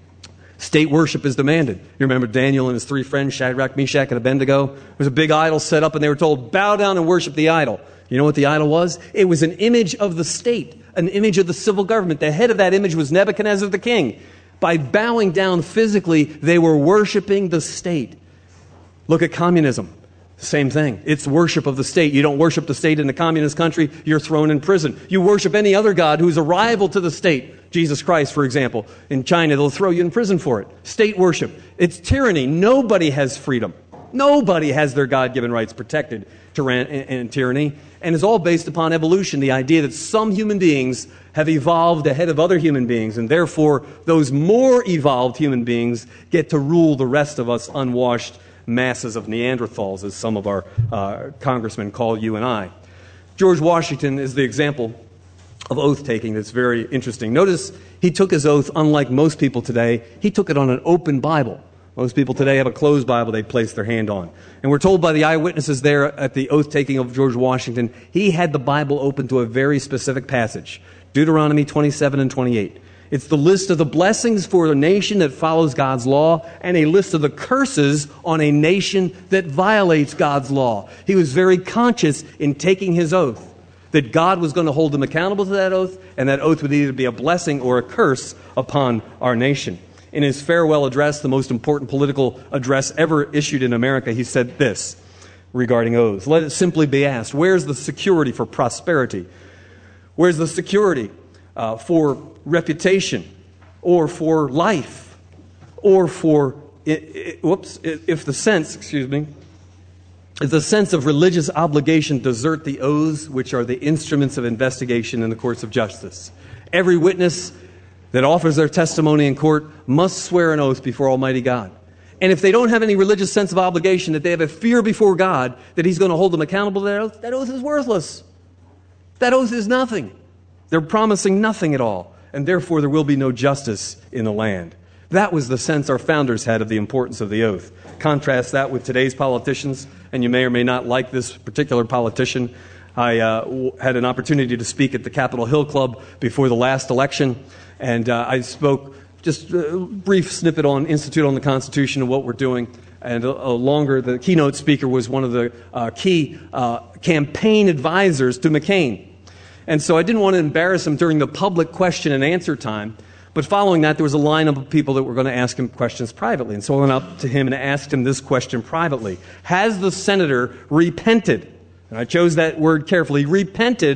S2: State worship is demanded. You remember Daniel and his three friends, Shadrach, Meshach, and Abednego? There was a big idol set up, and they were told, bow down and worship the idol. You know what the idol was? It was an image of the state, an image of the civil government. The head of that image was Nebuchadnezzar the king. By bowing down physically, they were worshiping the state. Look at communism. Same thing. It's worship of the state. You don't worship the state in a communist country, you're thrown in prison. You worship any other god who's a rival to the state. Jesus Christ, for example. In China, they'll throw you in prison for it. State worship. It's tyranny. Nobody has freedom. Nobody has their God-given rights protected tyran- and tyranny. And it's all based upon evolution, the idea that some human beings have evolved ahead of other human beings, and therefore those more evolved human beings get to rule the rest of us unwashed masses of Neanderthals, as some of our uh, congressmen call you and I. George Washington is the example of oath-taking that's very interesting. Notice he took his oath, unlike most people today, he took it on an open Bible. Most people today have a closed Bible they place their hand on. And we're told by the eyewitnesses there at the oath-taking of George Washington, he had the Bible open to a very specific passage, Deuteronomy twenty-seven and twenty-eight. It's the list of the blessings for a nation that follows God's law and a list of the curses on a nation that violates God's law. He was very conscious in taking his oath that God was going to hold him accountable to that oath, and that oath would either be a blessing or a curse upon our nation. In his farewell address, the most important political address ever issued in America, he said this regarding oaths. Let it simply be asked, where's the security for prosperity? Where's the security uh, for reputation, or for life, or for, it, it, whoops, if the sense, excuse me, if the sense of religious obligation desert the oaths, which are the instruments of investigation in the courts of justice. Every witness that offers their testimony in court must swear an oath before Almighty God. And if they don't have any religious sense of obligation, that they have a fear before God that He's going to hold them accountable to that oath, that oath is worthless. That oath is nothing. They're promising nothing at all. And therefore there will be no justice in the land. That was the sense our founders had of the importance of the oath. Contrast that with today's politicians, and you may or may not like this particular politician. I uh, w- had an opportunity to speak at the Capitol Hill Club before the last election, and uh, I spoke just a brief snippet on Institute on the Constitution and what we're doing. And a, a longer, the keynote speaker was one of the uh, key uh, campaign advisors to McCain. And so I didn't want to embarrass him during the public question and answer time. But following that, there was a lineup of people that were going to ask him questions privately. And so I went up to him and asked him this question privately. Has the senator repented? And I chose that word carefully. Repented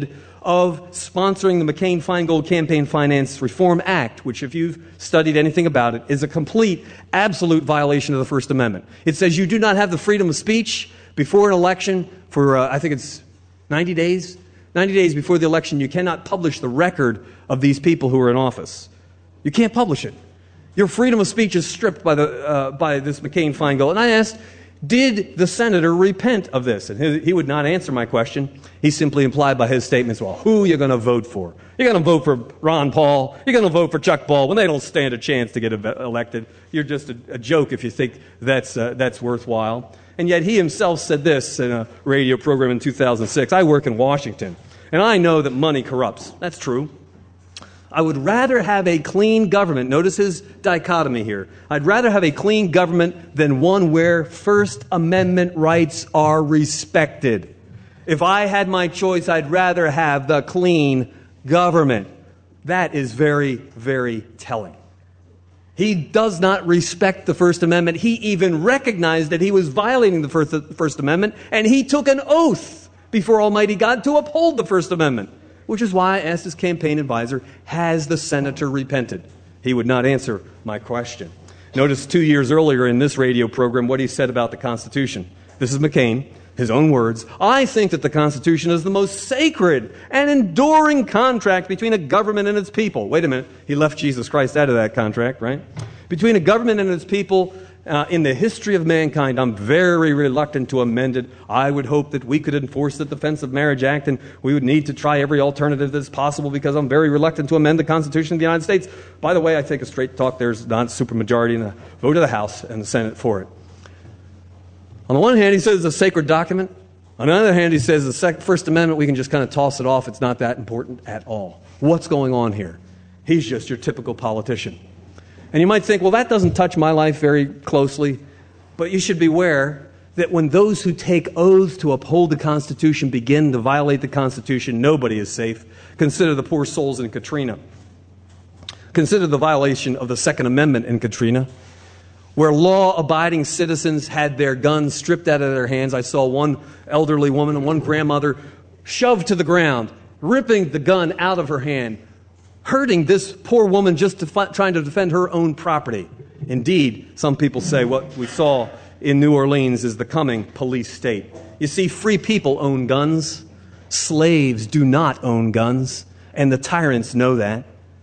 S2: of sponsoring the McCain-Feingold Campaign Finance Reform Act, which, if you've studied anything about it, is a complete, absolute violation of the First Amendment. It says you do not have the freedom of speech before an election for, uh, I think it's ninety days. ninety days before the election, you cannot publish the record of these people who are in office. You can't publish it. Your freedom of speech is stripped by the uh, by this McCain-Feingold. And I asked, did the senator repent of this? And he, he would not answer my question. He simply implied by his statements, well, who are you going to vote for? You're going to vote for Ron Paul. You're going to vote for Chuck Ball when they don't stand a chance to get elected. You're just a, a joke if you think that's uh, that's worthwhile. And yet he himself said this in a radio program in two thousand six. I work in Washington, and I know that money corrupts. That's true. I would rather have a clean government. Notice his dichotomy here. I'd rather have a clean government than one where First Amendment rights are respected. If I had my choice, I'd rather have the clean government. That is very, very telling. He does not respect the First Amendment. He even recognized that he was violating the First, First Amendment, and he took an oath before Almighty God to uphold the First Amendment. Which is why I asked his campaign advisor, has the senator repented? He would not answer my question. Notice two years earlier in this radio program what he said about the Constitution. This is McCain, his own words. I think that the Constitution is the most sacred and enduring contract between a government and its people. Wait a minute. He left Jesus Christ out of that contract, right? Between a government and its people. Uh, in the history of mankind, I'm very reluctant to amend it. I would hope that we could enforce the Defense of Marriage Act, and we would need to try every alternative that's possible because I'm very reluctant to amend the Constitution of the United States. By the way, I take a straight talk. There's not a supermajority in the vote of the House and the Senate for it. On the one hand, he says it's a sacred document. On the other hand, he says the sec- First Amendment, we can just kind of toss it off. It's not that important at all. What's going on here? He's just your typical politician. And you might think, well, that doesn't touch my life very closely. But you should beware that when those who take oaths to uphold the Constitution begin to violate the Constitution, nobody is safe. Consider the poor souls in Katrina. Consider the violation of the Second Amendment in Katrina, where law-abiding citizens had their guns stripped out of their hands. I saw one elderly woman and one grandmother shoved to the ground, ripping the gun out of her hand, hurting this poor woman just to fi- trying to defend her own property. Indeed, some people say what we saw in New Orleans is the coming police state. You see, free people own guns. Slaves do not own guns, and the tyrants know that.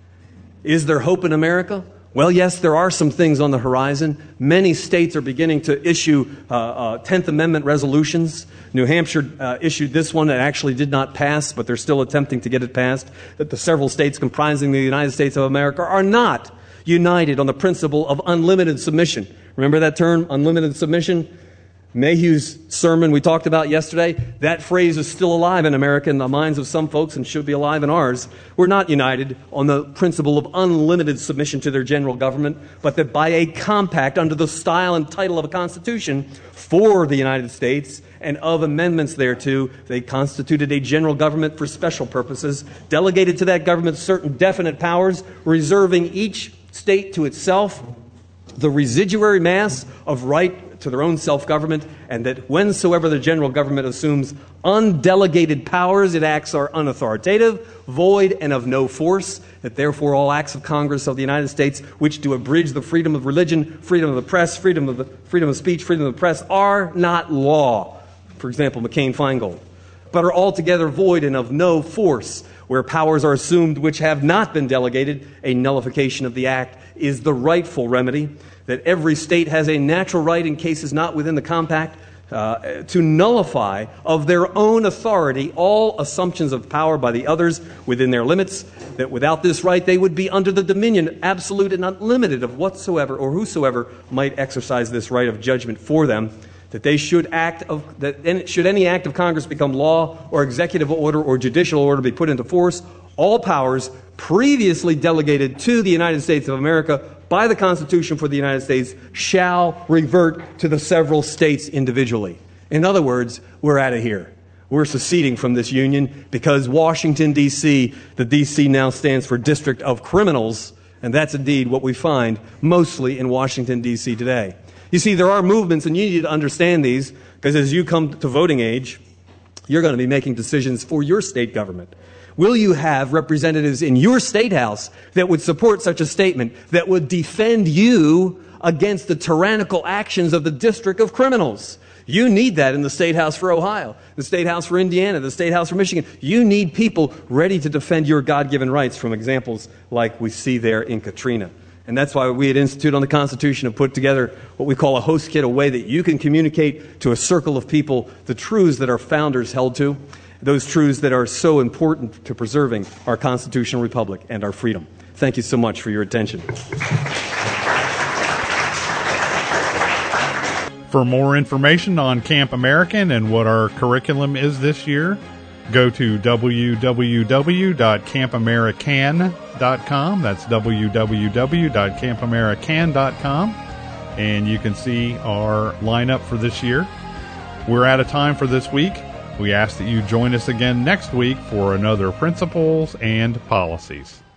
S2: Is there hope in America? Well, yes, there are some things on the horizon. Many states are beginning to issue uh, uh, tenth Amendment resolutions. New Hampshire uh, issued this one that actually did not pass, but they're still attempting to get it passed, that the several states comprising the United States of America are not united on the principle of unlimited submission. Remember that term, unlimited submission? Mayhew's sermon we talked about yesterday, that phrase is still alive in America in the minds of some folks and should be alive in ours. We're not united on the principle of unlimited submission to their general government, but that by a compact under the style and title of a constitution for the United States and of amendments thereto, they constituted a general government for special purposes, delegated to that government certain definite powers, reserving each state to itself the residuary mass of right to their own self-government, and that whensoever the general government assumes undelegated powers, its acts are unauthoritative, void, and of no force, that therefore all acts of Congress of the United States which do abridge the freedom of religion, freedom of the press, freedom of the freedom of speech, freedom of the press, are not law. For example, McCain-Feingold. But are altogether void and of no force. Where powers are assumed which have not been delegated, a nullification of the act is the rightful remedy. That every state has a natural right in cases not within the compact uh, to nullify of their own authority all assumptions of power by the others within their limits. That without this right they would be under the dominion absolute and unlimited of whatsoever or whosoever might exercise this right of judgment for them. That they should act of that should any act of Congress become law or executive order or judicial order be put into force, all powers previously delegated to the United States of America by the Constitution for the United States shall revert to the several states individually. In other words, we're out of here. We're seceding from this union because Washington, D C, the D C now stands for District of Criminals, and that's indeed what we find mostly in Washington, D C today. You see, there are movements, and you need to understand these, because as you come to voting age, you're going to be making decisions for your state government. Will you have representatives in your state house that would support such a statement, that would defend you against the tyrannical actions of the District of Criminals? You need that in the State House for Ohio, the State House for Indiana, the State House for Michigan. You need people ready to defend your God-given rights from examples like we see there in Katrina. And that's why we at Institute on the Constitution have put together what we call a host kit, a way that you can communicate to a circle of people the truths that our founders held to, those truths that are so important to preserving our constitutional republic and our freedom. Thank you so much for your attention.
S1: For more information on Camp American and what our curriculum is this year, go to w w w dot camp american dot com. That's w w w dot camp american dot com. And you can see our lineup for this year. We're out of time for this week. We ask that you join us again next week for another Principles and Policies.